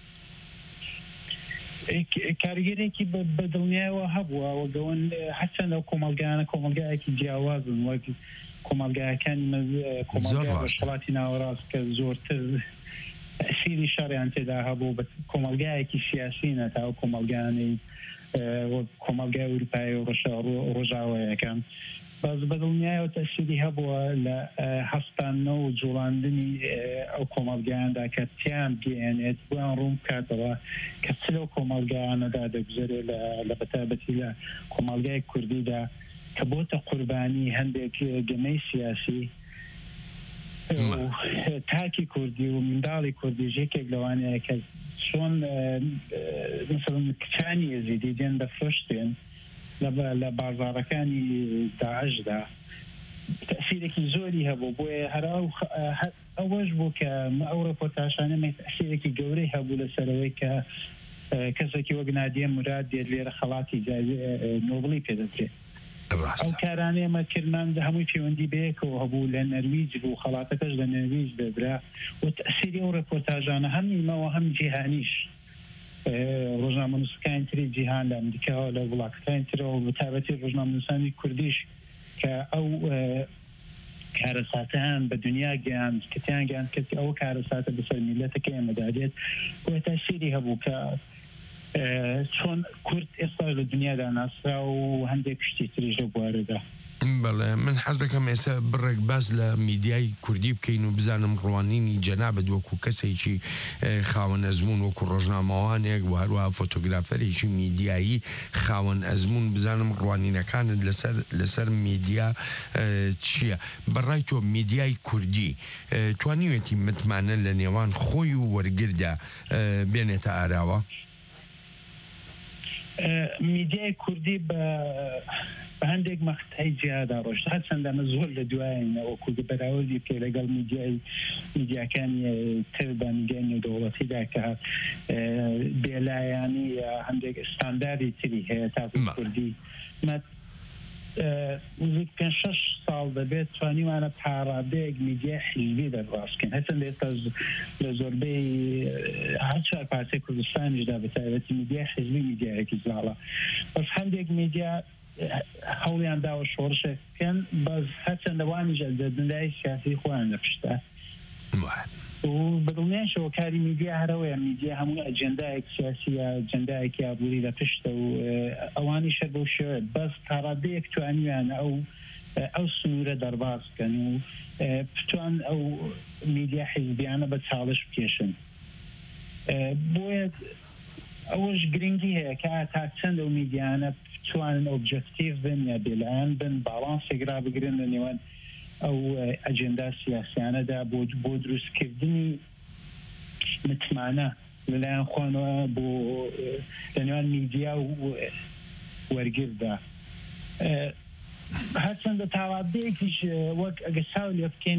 کاریگەرێکی بە دڵنیایەوە هەبووە وەگەون حەچەند ئەو کۆمەلگایانە کۆمەلگایەکی جیاوازن وەک کۆمەلگایەکانی کۆمەلگای وڵاتی ناوەڕاست کە زۆرتر سیری شەڕیان تێدا هەبوو بە کۆمەلگایەکی سیاسی نەتا ئەو کۆمەلگایانەی کۆمەلگای ئەوروپای و ڕۆژاوایەکان باز بەدڵنیایەوە تەسیری هەبووە لە هەستانەوە و جوڵاندنی ئەو کۆمەلگایاندا کە تیان بگەێنێت بۆیان ڕوون بکاتەوە کە چ لەو کۆمەلگایانەدا دەگوزارێت لە بەتابەتی لە کۆمەلگای کوردیدا کە بۆتە قوربانی هەندێک گەمەی سیاسی تاکی کوردی و منداڵی کوردی ژێکێک لەوانەیە کە چۆن مثلن کچانی یەزیدی دێن دەفرۆشتێن لە بازارەکانی داعشدا تەسیرێکی زۆری هەبوو بۆیە هەر ئەوەش بوو کە ئەو ڕپۆرتاژانە تەسیرێکی گەورەی هەبوو لەسەرەوەی کە کەسێکی وەک نادیە موراد دێت لێرە خەڵاتی نۆبڵی پێدەدرێت. ئەو کارانەیە مەکردمان هەمووی پەیوەندی بەیەکەوە هەبوو لە نەرویج بوو خەڵاتەکەش لە نەرویج دەدرا و تەسیری ئەو ڕپۆرتاژانە هەم نیمەوە هەم جیهانیش ڕۆژنامەنووسەکانی تری جیهان لە ئەمریکاوە لە وڵاتەکانی ترەوە بەتابەتی ڕۆژنامەنووسانی کوردیش کە ئەو کارەساتیان بە دنیا گەیاند کەتیان گەیاند کە ئەو کارەساتە بەسەر میلەتەکە ئێمەدادێت بۆ تەسیری هەبوو کە چۆن کورد ئێستا لە دنیادا ناسرا و هەندێک شتی تریژ لە بوارەدا. بەڵێ من حەز دەکەم ئێستا بڕێک باز لە میدیای کوردی بکەین و بزانم ڕوانینی جەنابەت وەکو کەسێکی خاوەن ئەزمون وەکو ڕۆژنامەوانێک و هەروەها فۆتۆگرافەرێکی میدیایی خاوەن ئەزمون بزانم ڕوانینەکانت لەسەر میدیا چییە؟ بەڕای تۆ میدیای کوردی توانیوێتی متمانە لە نێوان خۆی و وەرگردا بێنێتە ئاراوە؟ میدیای کوردی بە هەندێک مەختای جیادا ڕۆشت هەرچەندەمە زۆر لە دوایینەوە کوردی بەراوردی پێ لەگەڵ میدیاکانی تر بە میدیای نێودەوڵەتیدا کە بێلایانی هەندێک ستانداردی تری هەیە تا کوردی نزیک 5-6 ساڵ دەبێت توانیوانە پاڕادەیەک میدیای حیزبی دەرڕاستکەین هەرچەند ئێستا لە زۆربەی هەر چوار پارچەی کوردستانیشدا بەتایبەتی میدیای حیزبی میدیایەکی زاڵە بەس هەندێک میدیا هەوڵیان داوە شۆڕشێک بکەن بەس هەرچەندەوانیش دەدنای سیاسی خۆیان لەپشتە و بەدڵنیاشەوە کاری میدیا هەرەوەیە میدیا هەموو ئەجەندایەک سیاسیە ئەجەندایەکی ئابووری لەپشتە و ئەوانیشە بەو شێوەیە بەس تاڕادەیەک توانیوانە ئەو سنوورە دەرباز بکەن و بتوان ئەو میدیا حیزبیانە بە چاڵش بکێشن بۆیە ئەوەش گرنگی هەیە کە تا چەند ئەو میدیانە بتوانن ئۆبجەکتیڤ بن یا بێلایەن بن باڵانسێک ڕابگرن لە نێوان ئەو ئەجێندا سیاسیانەدا بۆ دروستکردنی متمانە لەلایەن خۆنەوە بۆ لە نێوان میدیا و وەرگردا هەرچەندە تاوادەیەکیش وەک ئەگە چاو لێ بکەین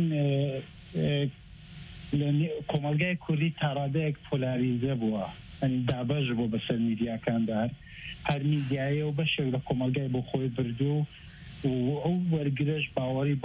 کۆمەلگای کوردی تاڕادەیەک پۆلاریزە بووە دابەش بۆ بەسەر میدیاکاندا هەر میدیایە و بەشێک لە کۆمەلگای بۆ خۆی بردو و ئەو وەرگرش باوەڕی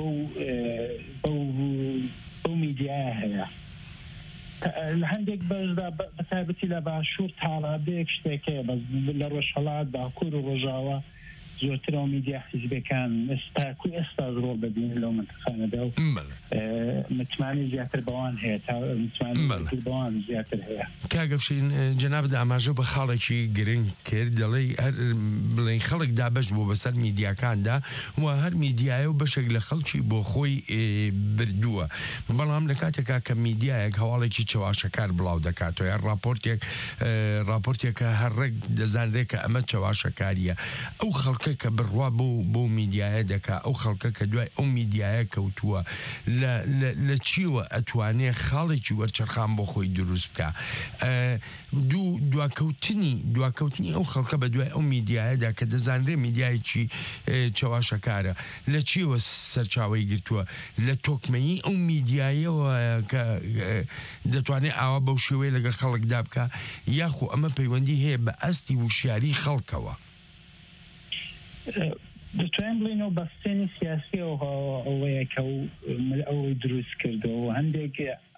بەو میدیایە هەیە لە هەندێک بەشدا بەتایبەتی لە باشوور تاڕادەیەک شتێکەیە بەس لە ڕۆژهەڵات باکوور و ڕۆژاوە زۆرترەوە میدیا حیزبەکان ئێستا ڕۆ ببین لەو منتخانەدا و متمانی زیاتر بەوان هەیە تا متمانی بەوان زیاتر هەیە کاگەفشین جەنابەت ئاماژە بە خاڵێکی گرنگ کرد دەڵێ بڵێن خەڵک دابەش بۆ بەسەر میدیاکاندا و هەر میدیایە و بەشێک لە خەڵکی بۆ خۆی بردووە بەڵام لە کاتێکا کە میدیایەک هەواڵێکی چەواشەکار بڵاو دەکاتەوە یا راپۆرتێکە هەرڕێک دەزانرێت کە ئەمە چەواشەکاریە ئەو خەڵکە کە بڕوا بۆ میدیایە دەکا ئەو خەڵکە کە دوای ئەو میدیایە کەوتووە لە چیوە ئەتوانێ خاڵێکی وەرچەرخان بۆ خۆی دروست بکە دواکەوتنی ئەو خەڵکە بە دوای ئەو میدیایەدا کە دەزانرێ میدیایکی چەواشەکارە لە چیوە سەرچاوی گرتووە لە تۆکمەیی ئەو میدیایەوە کە دەتوانێت ئاوا بەو شێوەیە لەگە خەڵکدا بکە یاخۆ ئەمە پەیوەندی هەیە بە ئەستی وشیاری خەڵکەوە دەتوانین بڵێنەوە بەستێنی سیاسی ئەوەیە کە ئەوەی دروست کردەوە هەندێک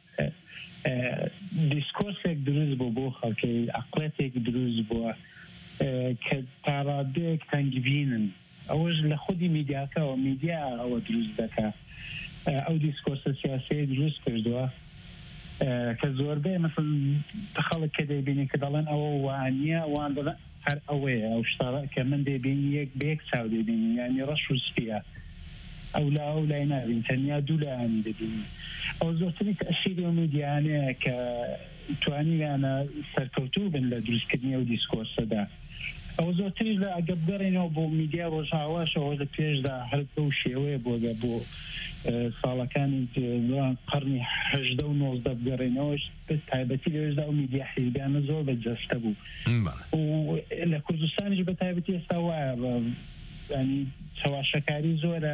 دیسکۆرسێک دروست بوو بۆ خەڵکی عقلێتێک دروست بووە کە تاڕادەیەک تەنگبینن ئەوەش لە خودی میدیاکەەوە میدیا ئەوە دروست دەکا ئەو دیسکۆرسە سیاسی دروست کردووە کە زۆربەی مثل خەڵک کە دەیبینی کە دەڵێن ئەوە وانە وان دەڵێن هەر ئەوەیە ئەو شتارە کە من دەبینی یەک بەیەک چاو دەبینی یانی ڕەش و سپیە ئەو لا ئەو لای نابین تەنیا دوو لایانی دەبینی ئەو زۆرتری تەشیری و میدیانەیە کە توانیانە سەرکەوتوو بن لە دروستکردنی ئەو دیسکۆرسەدا ئەو زۆرتری لە ئەگە بگەڕێنەوە بۆ میدیا ڕۆژاواشەوە لە پێشدا هەر بەو شێوەیە بۆ ساڵەکانی قەرنی 18 و 19 بگەڕێنەوەش تایبەتی لەوێشدا و میدیا حیزبیانە زۆر بەجەستە بوو و لە کوردستانیش بە تایبەتی ئێستا وایە ینی چاواشەکاری زۆرە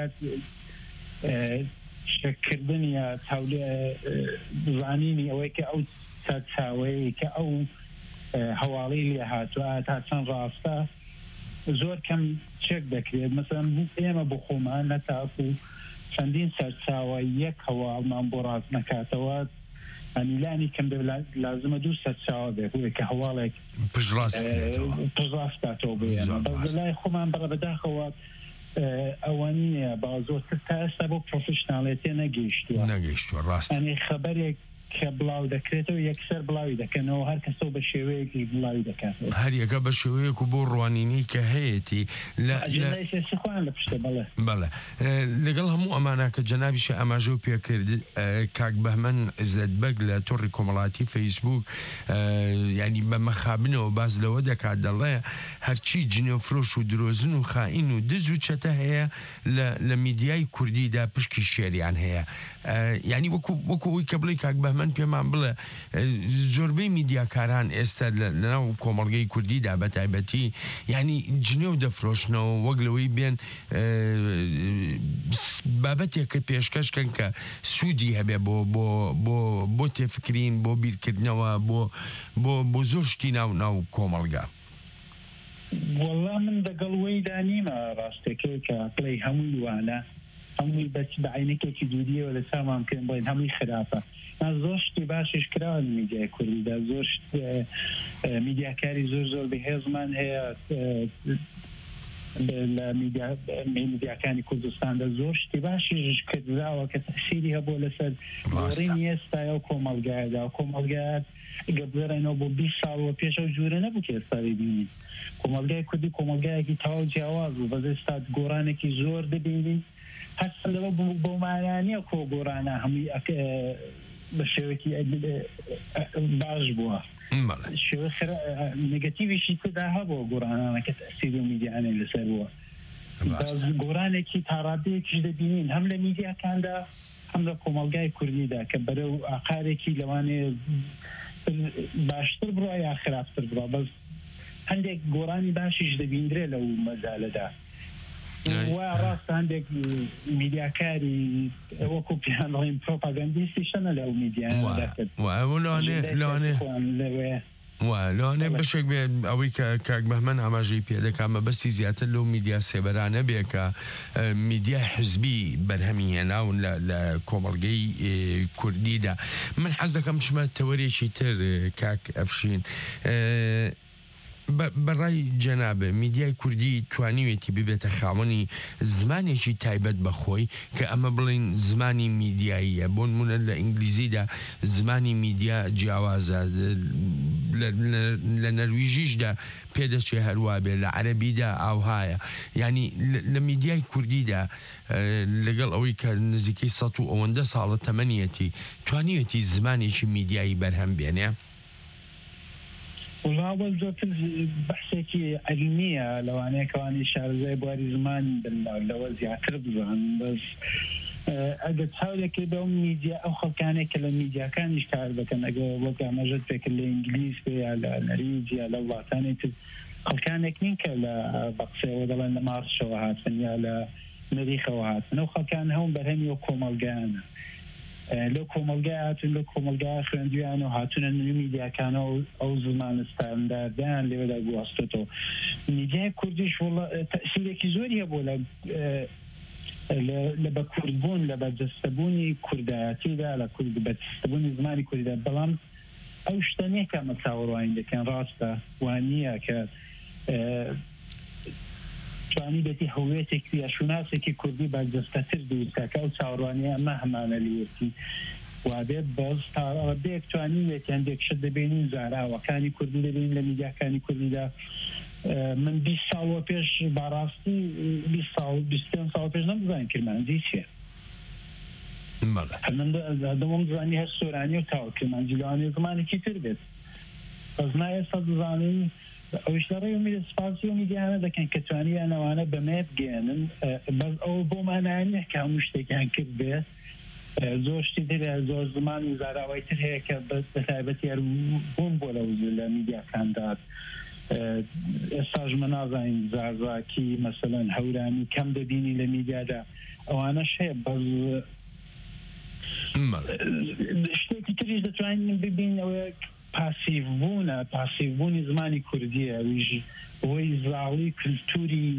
شەکردن یا زانینی ئەوەی کە ئەو چاوەیە کە ئەو هەواڵی لێ هاتووە تا چەند ڕاستە زۆر کەم چێک دەکرێت مثلا ئێمە بۆ خۆمان نەتاکو چەندین سەرچاوە یەک هەواڵمان بۆ ڕاست نەکاتەوە ئەمیلانی کەم لازمە دوو سەرچاوە بێت کە هەواڵێک پژڕاستاتەوە بێنە بەس لای خۆمان بەڕە بەداخەوە ئەوە نییە با زۆرتر تا ئێستا بۆ پرۆفشناڵێتێ نەگەیشتووە ڕاست ئەنێ خەبەرێک کە بڵاو دەکرێتەوە یەکسەر بڵاوی دەکەنەوە هەر کەسەوە بە شێوەیەکی بڵاوی دەکاتەوە هەر یەکە بە شێوەیەک و بۆ ڕوانینی کە هەیەی خوان لە پشتە بەڵێ لەگەڵ هەموو ئەمانە کە جەنابیشە ئاماژە و پێکرد کاک بەهمەن عزەتبەگ لە تۆڕی کۆمەڵاتی فەیسبوک ینی بە مەخابنەوە باز لەوە دەکات دەڵێ هەرچی جنێوفرۆش و درۆزن و خائین و دز و چەتە هەیە لە میدیای کوردیدا پشکی شێریان هەیە ینی وەکوی کە بڵی کاک بەهمەن پێمان بڵێ زۆربەی میدیاکاران ئێستا لەناو کۆمەڵگەی کوردیدا بە تایبەتی ینی جنێو دەفرۆشنەوە وەک لەوەی بێن بابەتێکە پێشکەشکەن کە سوودی هەبێ بۆ تێفکرین بۆ بیرکردنەوە بۆ زۆر شتی ناو کۆمەڵگا وەڵا من دەگەڵەوەی دانیمە ڕاستەکەی کە پڵی هەمووی وانە هەمووی بەچ بە عینەکێکی دووریەوە لە سامان پێم بڵێن هەمووی خراپە زۆر شتی باشش کراوە میدیای کوردیدا زۆر میدیاکاری زۆر بەهێزمان هەیە لە میدیاکانی کوردستاندا زۆر شتی باشیش کردراوە کە تەسیری هەبوو لەسەر گۆڕینی ئێستای ئەو کۆمەڵگایەدا کۆمەڵگایەت گەبزێرەنەوە بۆ 20 ساڵەوە پێش ئەو جوورە نەبوو کە ئێستا ببینین کۆمەڵگای کوردی کۆمەڵگایەکی تەواو جیاواز بوو بەز ئێستا گۆڕانێکی زۆر دەبینین هەست لەوە بۆ مانانیە کۆ گۆڕانە هەمووی بە شێوەکی باش بووە شێوە نگەتیڤیشی تدا هەبووە گۆڕانانە کە تەسیری میدیانە لەسەر بووە گۆڕانێکی تاڕادەیەکیش دەبینین هەم لە میدیاکاندا هەم لە کۆمەڵگای کوردیدا کە بەرەو ئاقارێکی لەوانێ باشتر بڕوە یا خراپتر بڕوە بەس هەندێک گۆڕانی باشیش دەبیندرێ لەو مەزالەدا ڕاست هەندێک میدیاکاری وەکو پیان ڕێن پرۆپاگەندیستی شەنە لەو میدیانەوانێ بەشێک بێ ئەوەی کە کاک بەهمەن ئاماژەی پێدەکامە بەستی زیاتر لەو میدیا سێبەرانە بێ کە میدیا حزبی بەرهەمی هێناون لە کۆمەڵگەی کوردیدا من حەز دەکەم چمە تەوەرێکی تر کاک ئەفشین بەڕای جەنابە میدیای کوردی توانیوێتی ببێتە خاوەنی زمانێکی تایبەت بەخۆی کە ئەمە بڵین زمانی میدیاییە بۆ نمونە لە ئینگلیزیدا زمانی میدیا جیاوازە لە نەرویژیشدا پێدەچێ هەروە بێ لە عەرەبیدا ئاوهایە ینی لە میدیای کوردیدا لەگەڵ ئەوەی کە نزیکەی 100 و ئەوەندە ساڵە تەمەنیەتی توانیوێتی زمانێکی میدیایی بەرهەم بێنێ وڵاوە زۆرتر بەحسێکی عەلمیە لەوانەیە کەوانی شارزای بواری زمان لەوە زیاتر بزان بەس ئەگە چاولێکی بە میدیا ئەو خەڵکانێک کە لە میدیاکانیش کار دەکەن ئەگە وەک ئاماژەت پێکرد لە ئینگلیز بێ یا لە نەریج یا لە وڵاتانی تر خەڵکانێک نین کە لە بەقسەوە دەڵێن لە مارسەوە هاتن یا لە مەریخەوە هاتن ئەو خەڵکان هەموو بەرهەمی و کۆمەڵگایانە لە کۆمەلگای هاتون لە کۆمەلگای خوێندویان و هاتونە نوێ میدیاکانەوە ئەو زمان ستانداردیان لێوەدا گواستۆتەوە میدیای کوردیش تەسیرێکی زۆری هەبوو لە بە کوردبوون لە بەرجەستەبوونی کوردایەتیدا لە بەرجەستەبوونی زمانی کوردیدا بەڵام ئەو شتەنێ کە ئەمە چاوەڕوانی دەکەن ڕاستە وان نییە کە توانی بێتی هەوێتێکی یاشوناسێکی کوردی بەرجەستەتر دووسەکە و چاوەڕوانی ئەمە هەمانە لێتی وابێت بەز تاڕێک توانی وێتیان دێکشت دەبێنین زاراوەکانی کوردی دەبین لە میدیاکانی کوردیدا من 20 ساڵ پێش باڕاستی 20 ساڵ پێش نەمزان کرمانجی چیە من دەوەم زانی هەر سۆرانی و تاوە کرمانجیلانی زمانێکی تر بێت بەس نایێستا دەزانین ئەوش لە ڕێی میدە سپاسی و میدیانە دەکەن کە توانیان ئەوانە بەمێ بگێنن بەس ئەو بۆمانانە کە هەموو شتێکیان کرد بێت زۆر شتی تر زۆر زمانی زاراوای تر هەیە کە بەتایبەت بووم بۆ لە میدیاکاندات ئێستاژ مە نازانین زارزاکی مەسەلەن هەورانی کەم دەبینی لە میدیادا ئەوانەش هەیە بەس شتێکی تریش دەتوانین ببین ئەوە پاسیڤبوونی زمانی کوردیە ویژ بۆی زاڵی کلتوری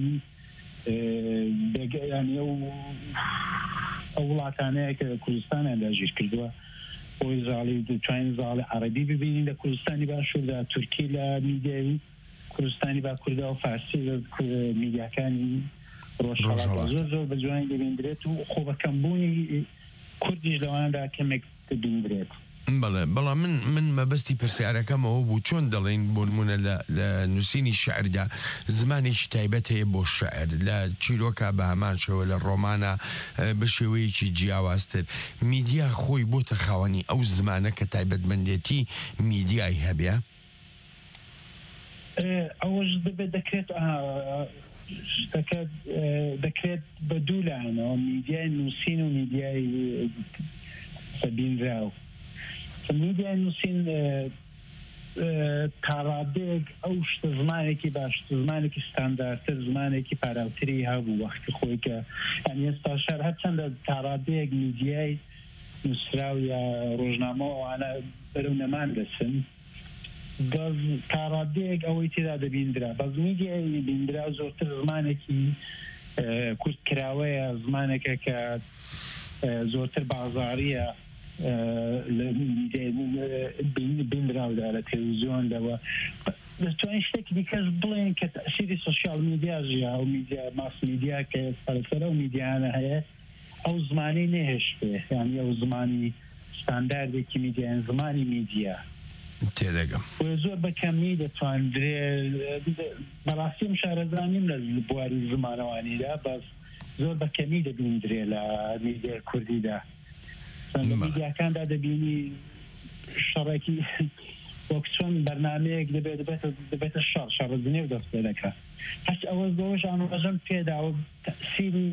ینی ئەو وڵاتانەیە کە کوردستانیان داژیر کردووە بۆی زاڵی دەتوانین زاڵی عەرەبی ببینین لە کوردستانی باشووردا تورکی لە میدیایی کوردستانی باکووردا و فارسی لە میدیاکانی ڕۆژهەڵات زۆر بە جوانی دەبیندرێت و خۆ بەکەمبوونی کوردیش لەواندا کەمێک دەبیندرێت بەڵێ بەڵام من مەبەستی پرسیارەکەمەوە بوو چۆن دەڵێن بۆ نمونە لە نووسینی شعردا زمانێکی تایبەت هەیە بۆ شعر لە چیرۆکە بە هەمان شێوە لە ڕۆمانە بە شێوەیەکی جیاوازتر میدیا خۆی بۆتە خاوەنی ئەو زمانە کە تایبەتمەندێتی میدیای هەبێ ئەوەش دەکرێت شتەکە دەکرێت بە دوو لایەنەوە میدیای نووسین و میدیای سەبینراو میدیای نووسین تاڕادێک ئەو شتە زمانێکی باشتر زمانێکی ستانداردتر زمانێکی پاراوتری هەبوو وەختی خۆی کە یعنی ئێستا شەر هەرچەندە تاڕادەیەک میدیای نووسراو یا ڕۆژنامە ئەوانە بەرەو نەمان دەچن بەس تاڕادەیەک ئەوەی تێدا دەبیندرا بەس میدیای بیندرا زۆرتر زمانێکی کوردکراوەیە زمانێکە کە زۆرتر بازاریە بینراودا لە تەلەڤیزیۆنەوە دەتوانین شتێکی دیکەش بڵێن کە تەسیری سوشیال میدیا ژیا و میدیا ماس میدیا کە سەرسەرە و میدیانە هەیە ئەو زمانی نەهێشتێ یعنی ئەو زمانی ستانداردێکی میدیان زمانی میدیا تێدەگەم زۆر بەکەمی دەتواندرێت بەڕاستیم شارەزانیم لە بواری زمانەوانیدا بەس زۆر بەکەمی دەبیندرێ لە میدیای کوردیدا میدیاکاندا دەبینی شەڕێکی وەک چۆن بەرنامەیەک دەبێتە شەڕزنێ و دەست پێدەکات هەست ئەوە زۆرش ئاماژەم پێداوە تەسیری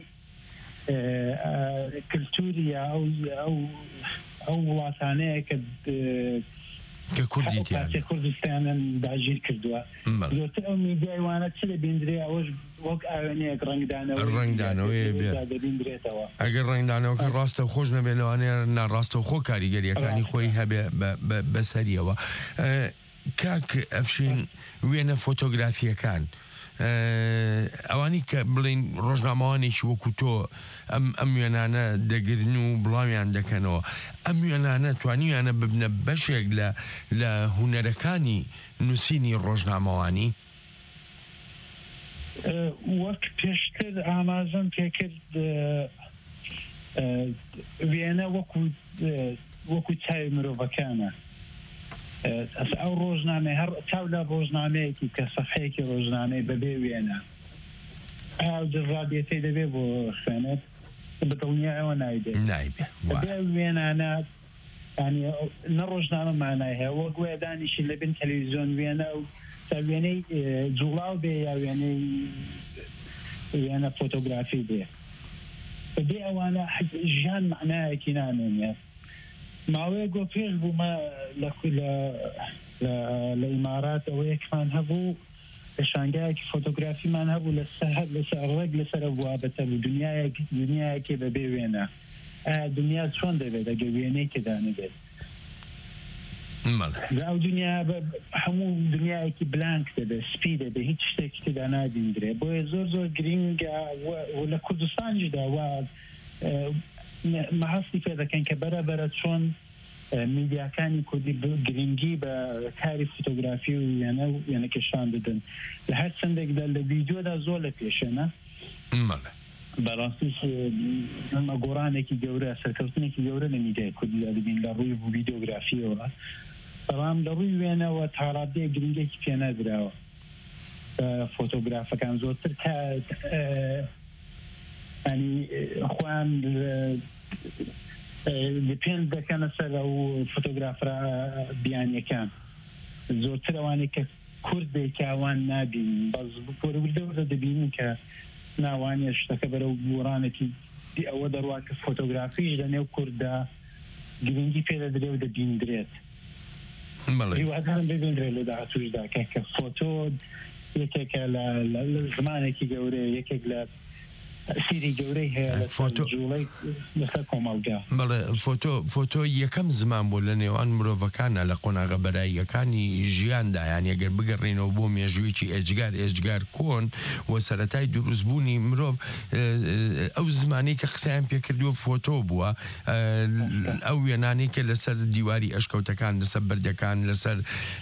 کلتوری ئەو وڵاتانەیە کە کوردستانیان داگیر کردووە زۆرتر ئەو میدیای وانە چ دەبیندرێ ئەوەش وەک ئاوێنەیەک ڕنگدانەوەی دەبیندرێتەوە ئەگەر ڕنگدانەوەکە ڕاستە خۆش نەبێنەوەیە ناڕاستە خۆ کاریگەریەکانی خۆی هەبێ بەسەریەوە کاک ئەفشین وێنە فۆتۆگرافیەکان ئەوانی کە بڵین ڕۆژنامەوانێکی وەکو تۆ ئەم وێنانە دەگرن و بڵاویان دەکەنەوە ئەم وێنانە توانیانە ببنە بەشێک لە هونەرەکانی نووسینی ڕۆژنامەوانی وەک پێشتر ئاماژەم پێکرد وێنە وەکو چاوی مرۆڤەکانە ئەو ڕۆژنامە هەر چاو لە ڕۆژنامەیەکی کە سەفحەیەکی ڕۆژنامەی بەبێ وێنە ڕادیەتەی دەبێ بۆ خوێنێت بەدڵنیایەوە نایبێ وێنانە نە ڕۆژنامە مانای هەیە وەک وێ دانیشی لەبن تەلەڤیزیۆن وێنە و وێنەی جوڵاو بێ یا وێنە فۆتۆگرافی بێ بەبێ ئەوانە ژیان معنایەکی نامێنێت ماوەیە گۆ پێش بوومە لە ئیمارات ئەوە یەکمان هەبوو لە شانگایەکی فۆتۆگرافیمان هەبوو لەسەر ڕێک لەسەر بوابەتە بوو دنیایەکی بەبێ وێنە دنیا چۆن دەبێت ئەگە وێنەی تێدا نەبێت ئەو دنیا هەموو دنیایەکی بلانک دەبێت سپی دەبێت هیچ شتێکی تێدا نادیندرێ بۆیە زۆر گرنگە لە کوردستانجیدا وا مەهەستی پێ دەکەن کە بەرەبەرە چۆن میدیاکانی کوردی گرنگی بە کاری فۆتۆگرافی و یانەکەشان دەدەن لە هەر چەندێکدا لە ڤیدیۆدا زۆر لە پێشێنە بەڕاستیش ئەمە گۆڕانێکی گەورە سەرکەوتنێکی گەورە لە میدیای کوردیدا دەبین لە ڕووی ڤیدیۆگرافیەوە بەڵام لە ڕووی وێنەوە تا ڕادەیە گرنگێکی پێ نەدراوە فۆتۆگرافەکان زۆرتر ینی خۆیان دپێند دەکەنە سەر ئەو فۆتۆگرافرە بیانیەکان زۆرتر ئەوانەی کە کوردێکی ئەوان نابین بەس وەرەوردە دەبینین کە ناوانێ شتەکە بەرەو گۆڕانێکی ئەوە دەڕوا کە فۆتۆگرافیش لە نێو کووردا گرنگی پێدە درێ و دەبیندرێت هیوادارم ببیندرێت لە داهاتووشدا کە فۆتۆ یەکێکە لە زمانێکی گەورەیە یەکێک لە سیری گەورەی هەیە جوڵەی لەسەر کۆمەڵگا بەڵێ فۆتۆ یەکەم زمان بۆ لە نێوان مرۆڤەکانە لە قۆناغە بەراییەکانی ژیاندا یان ئەگەر بگەڕێنەوە بۆ مێژوویکی ئێجگار کۆن و سەرەتای دروستبوونی مرۆڤ ئەو زمانی کە قسەیان پێکردووە فۆتۆ بووە ئەو وێنانەی کە لەسەر دیواری ئەشکەوتەکان لەسەر بەردەکان لەسەر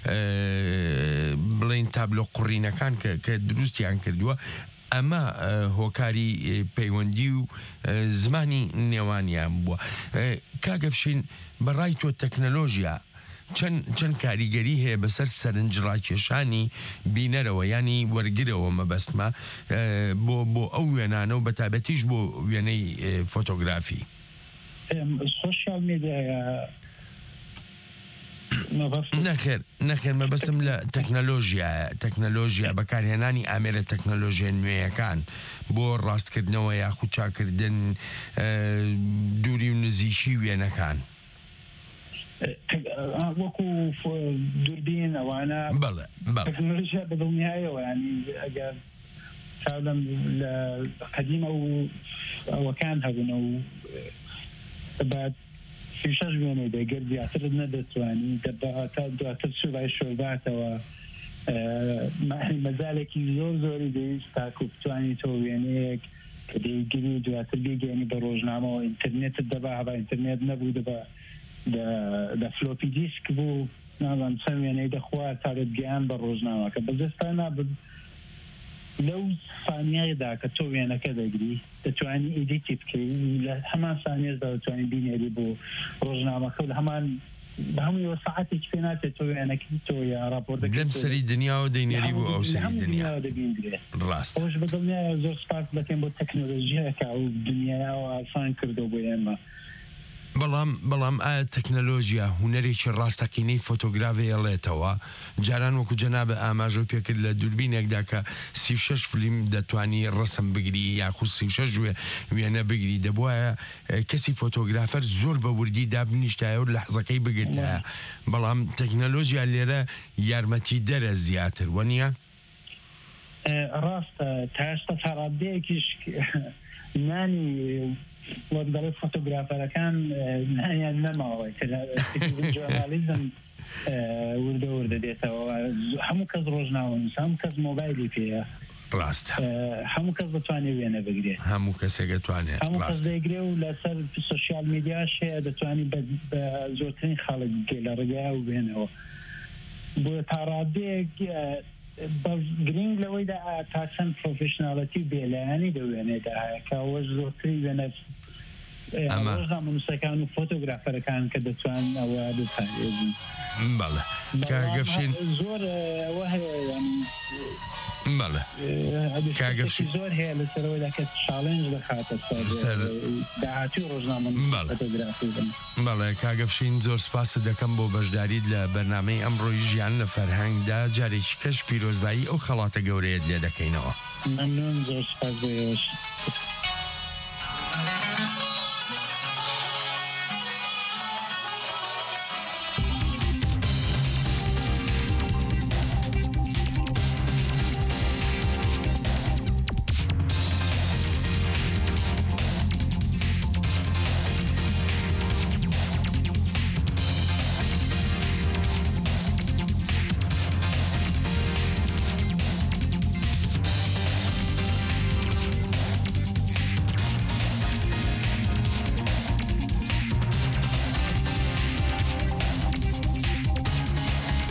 بڵین تابلۆ قوڕینەکان کە دروستیان کردووە ئەمە هۆکاری پەیوەندی و زمانی نێوانیان بووە کاگەفشین بەڕای تۆ تەکنەلۆژیا چەند کاریگەری هەیە بەسەر سەرنجڕاکێشانی بینەرەوە ینی وەرگرەوە مەبەستمە بۆ ئەو وێنانە و بەتابەتیش بۆ وێنەی فۆتۆگرافی سوشیال میدیایە نەخێر مەبەستم لە تەکنەلۆژیا بەکارهێنانی ئامێرە تەکنەلۆژیە نوێیەکان بۆ ڕاستکردنەوە یاخود چاکردن دووری و نزیشی وێنەکان وەکو دووربین ئەوانە تەکنۆلۆژیا بەدڵنیایەوە ینی ئەگەر چاودەم لە قەدیمە و ئەوەکان هەبوونە و بعد شش وێنەی دەگەر زیاتر نەدەتوانی دەباتە دواتر سوبای شۆرباتەوە مەزالێکی زۆری دەویست تاکو بتوانی تۆ وێنەیەک کە دەیگیری دواتر بێگەێنی بە ڕۆژنامەوە ئینتەرنێتت دەبا هەبا ئینتەرنێت نەبوو دەبا دە فلۆپی دیسک بوو نازانم چەند وێنەی دەخوا تا دەتگەیان بە ڕۆژنامە کە بەجەستانە لەو سانیایدا کە تۆ وێنەکە دەگری دەتوانی ئیدیتی بکەی لە هەمان سانیێزدا دەتوانی بینێری بۆ ڕۆژنامەکە و لە هەمان بە هەمووی ساعتێکی پێ ناچێت تۆ وێنەکەی تۆ یا راپۆرتەکە لەم سەری دنیاوە دەینێری بۆ ئەو سەری دنیا دەبیندرێت ڕاست خۆش بەدڵنیایە زۆر سپاس دەکەم بۆ تەکنۆلۆژیەکە و دنیاوە ئاسان کردو بۆ ئێمە بەڵام ئایا تەکنەلۆژیا هوەرێکی ڕاستەقینەی فۆتۆگرافی ئەڵێتەوە جاران وەکو جەنابە ئاماژە پێکرد لە دووربینێکدا کە 36 فلیم دەتوانی ڕسم بگری یاخود 36 وێنە بگری دەبواە کەسی فۆتۆگرافەر زۆر بە وردی دابنیشتایە و لەحزەکەی بگرتایە بەڵام تەکنەلۆژیا لێرە یارمەتی دەرە زیاتر وەنیە ڕاستە تا ئێستا تا ڕادەیەکیش نانی وەردەڵێ فۆتۆگرافەرەکان نانیان نەماوە ژۆرنالیزم وردە دێتەوە هەموو کەس ڕۆژناوە نووس هەموو کەس مۆبایلی پێەیە ڕاست هەموو کەس دەتوانێت وێنە بگرێت هەموو کەسێک دەتوانێت هەموو کەس دەیگرێ و لەسەر سوشیال میدیاش هەیە دەتوانی بە زۆرترین خاڵک بکەیت لە ڕێگای و وێنەوە بۆ تا ڕادەیەک گرنگ لەوەیدا تا چەند پرۆفشناڵەتی بێلایانی دەوێنێدا کەەوە زۆرتری وێنە نووسەکان و فۆتۆگرافەرەکان کە دەتوان ئەوە بپارێزن بەڵێ کاگەفشین زۆر ئەوە هەیە کاگەفشین زۆر هەیە لەسەرەوەدا کە چاڵێنج دەخاتە سەر داهاتی ڕۆژنامە فۆتۆگرافی بەڵێ کاگەفشین زۆر سپاست دەکەم بۆ بەشداریت لە بەرنامەی ئەمڕۆی ژیان لە فەرهەنگدا جارێکی کەش پیرۆزبایی ئەو خەڵاتە گەورەیەت لێ دەکەینەوە مەمنون زۆر سپاس بۆ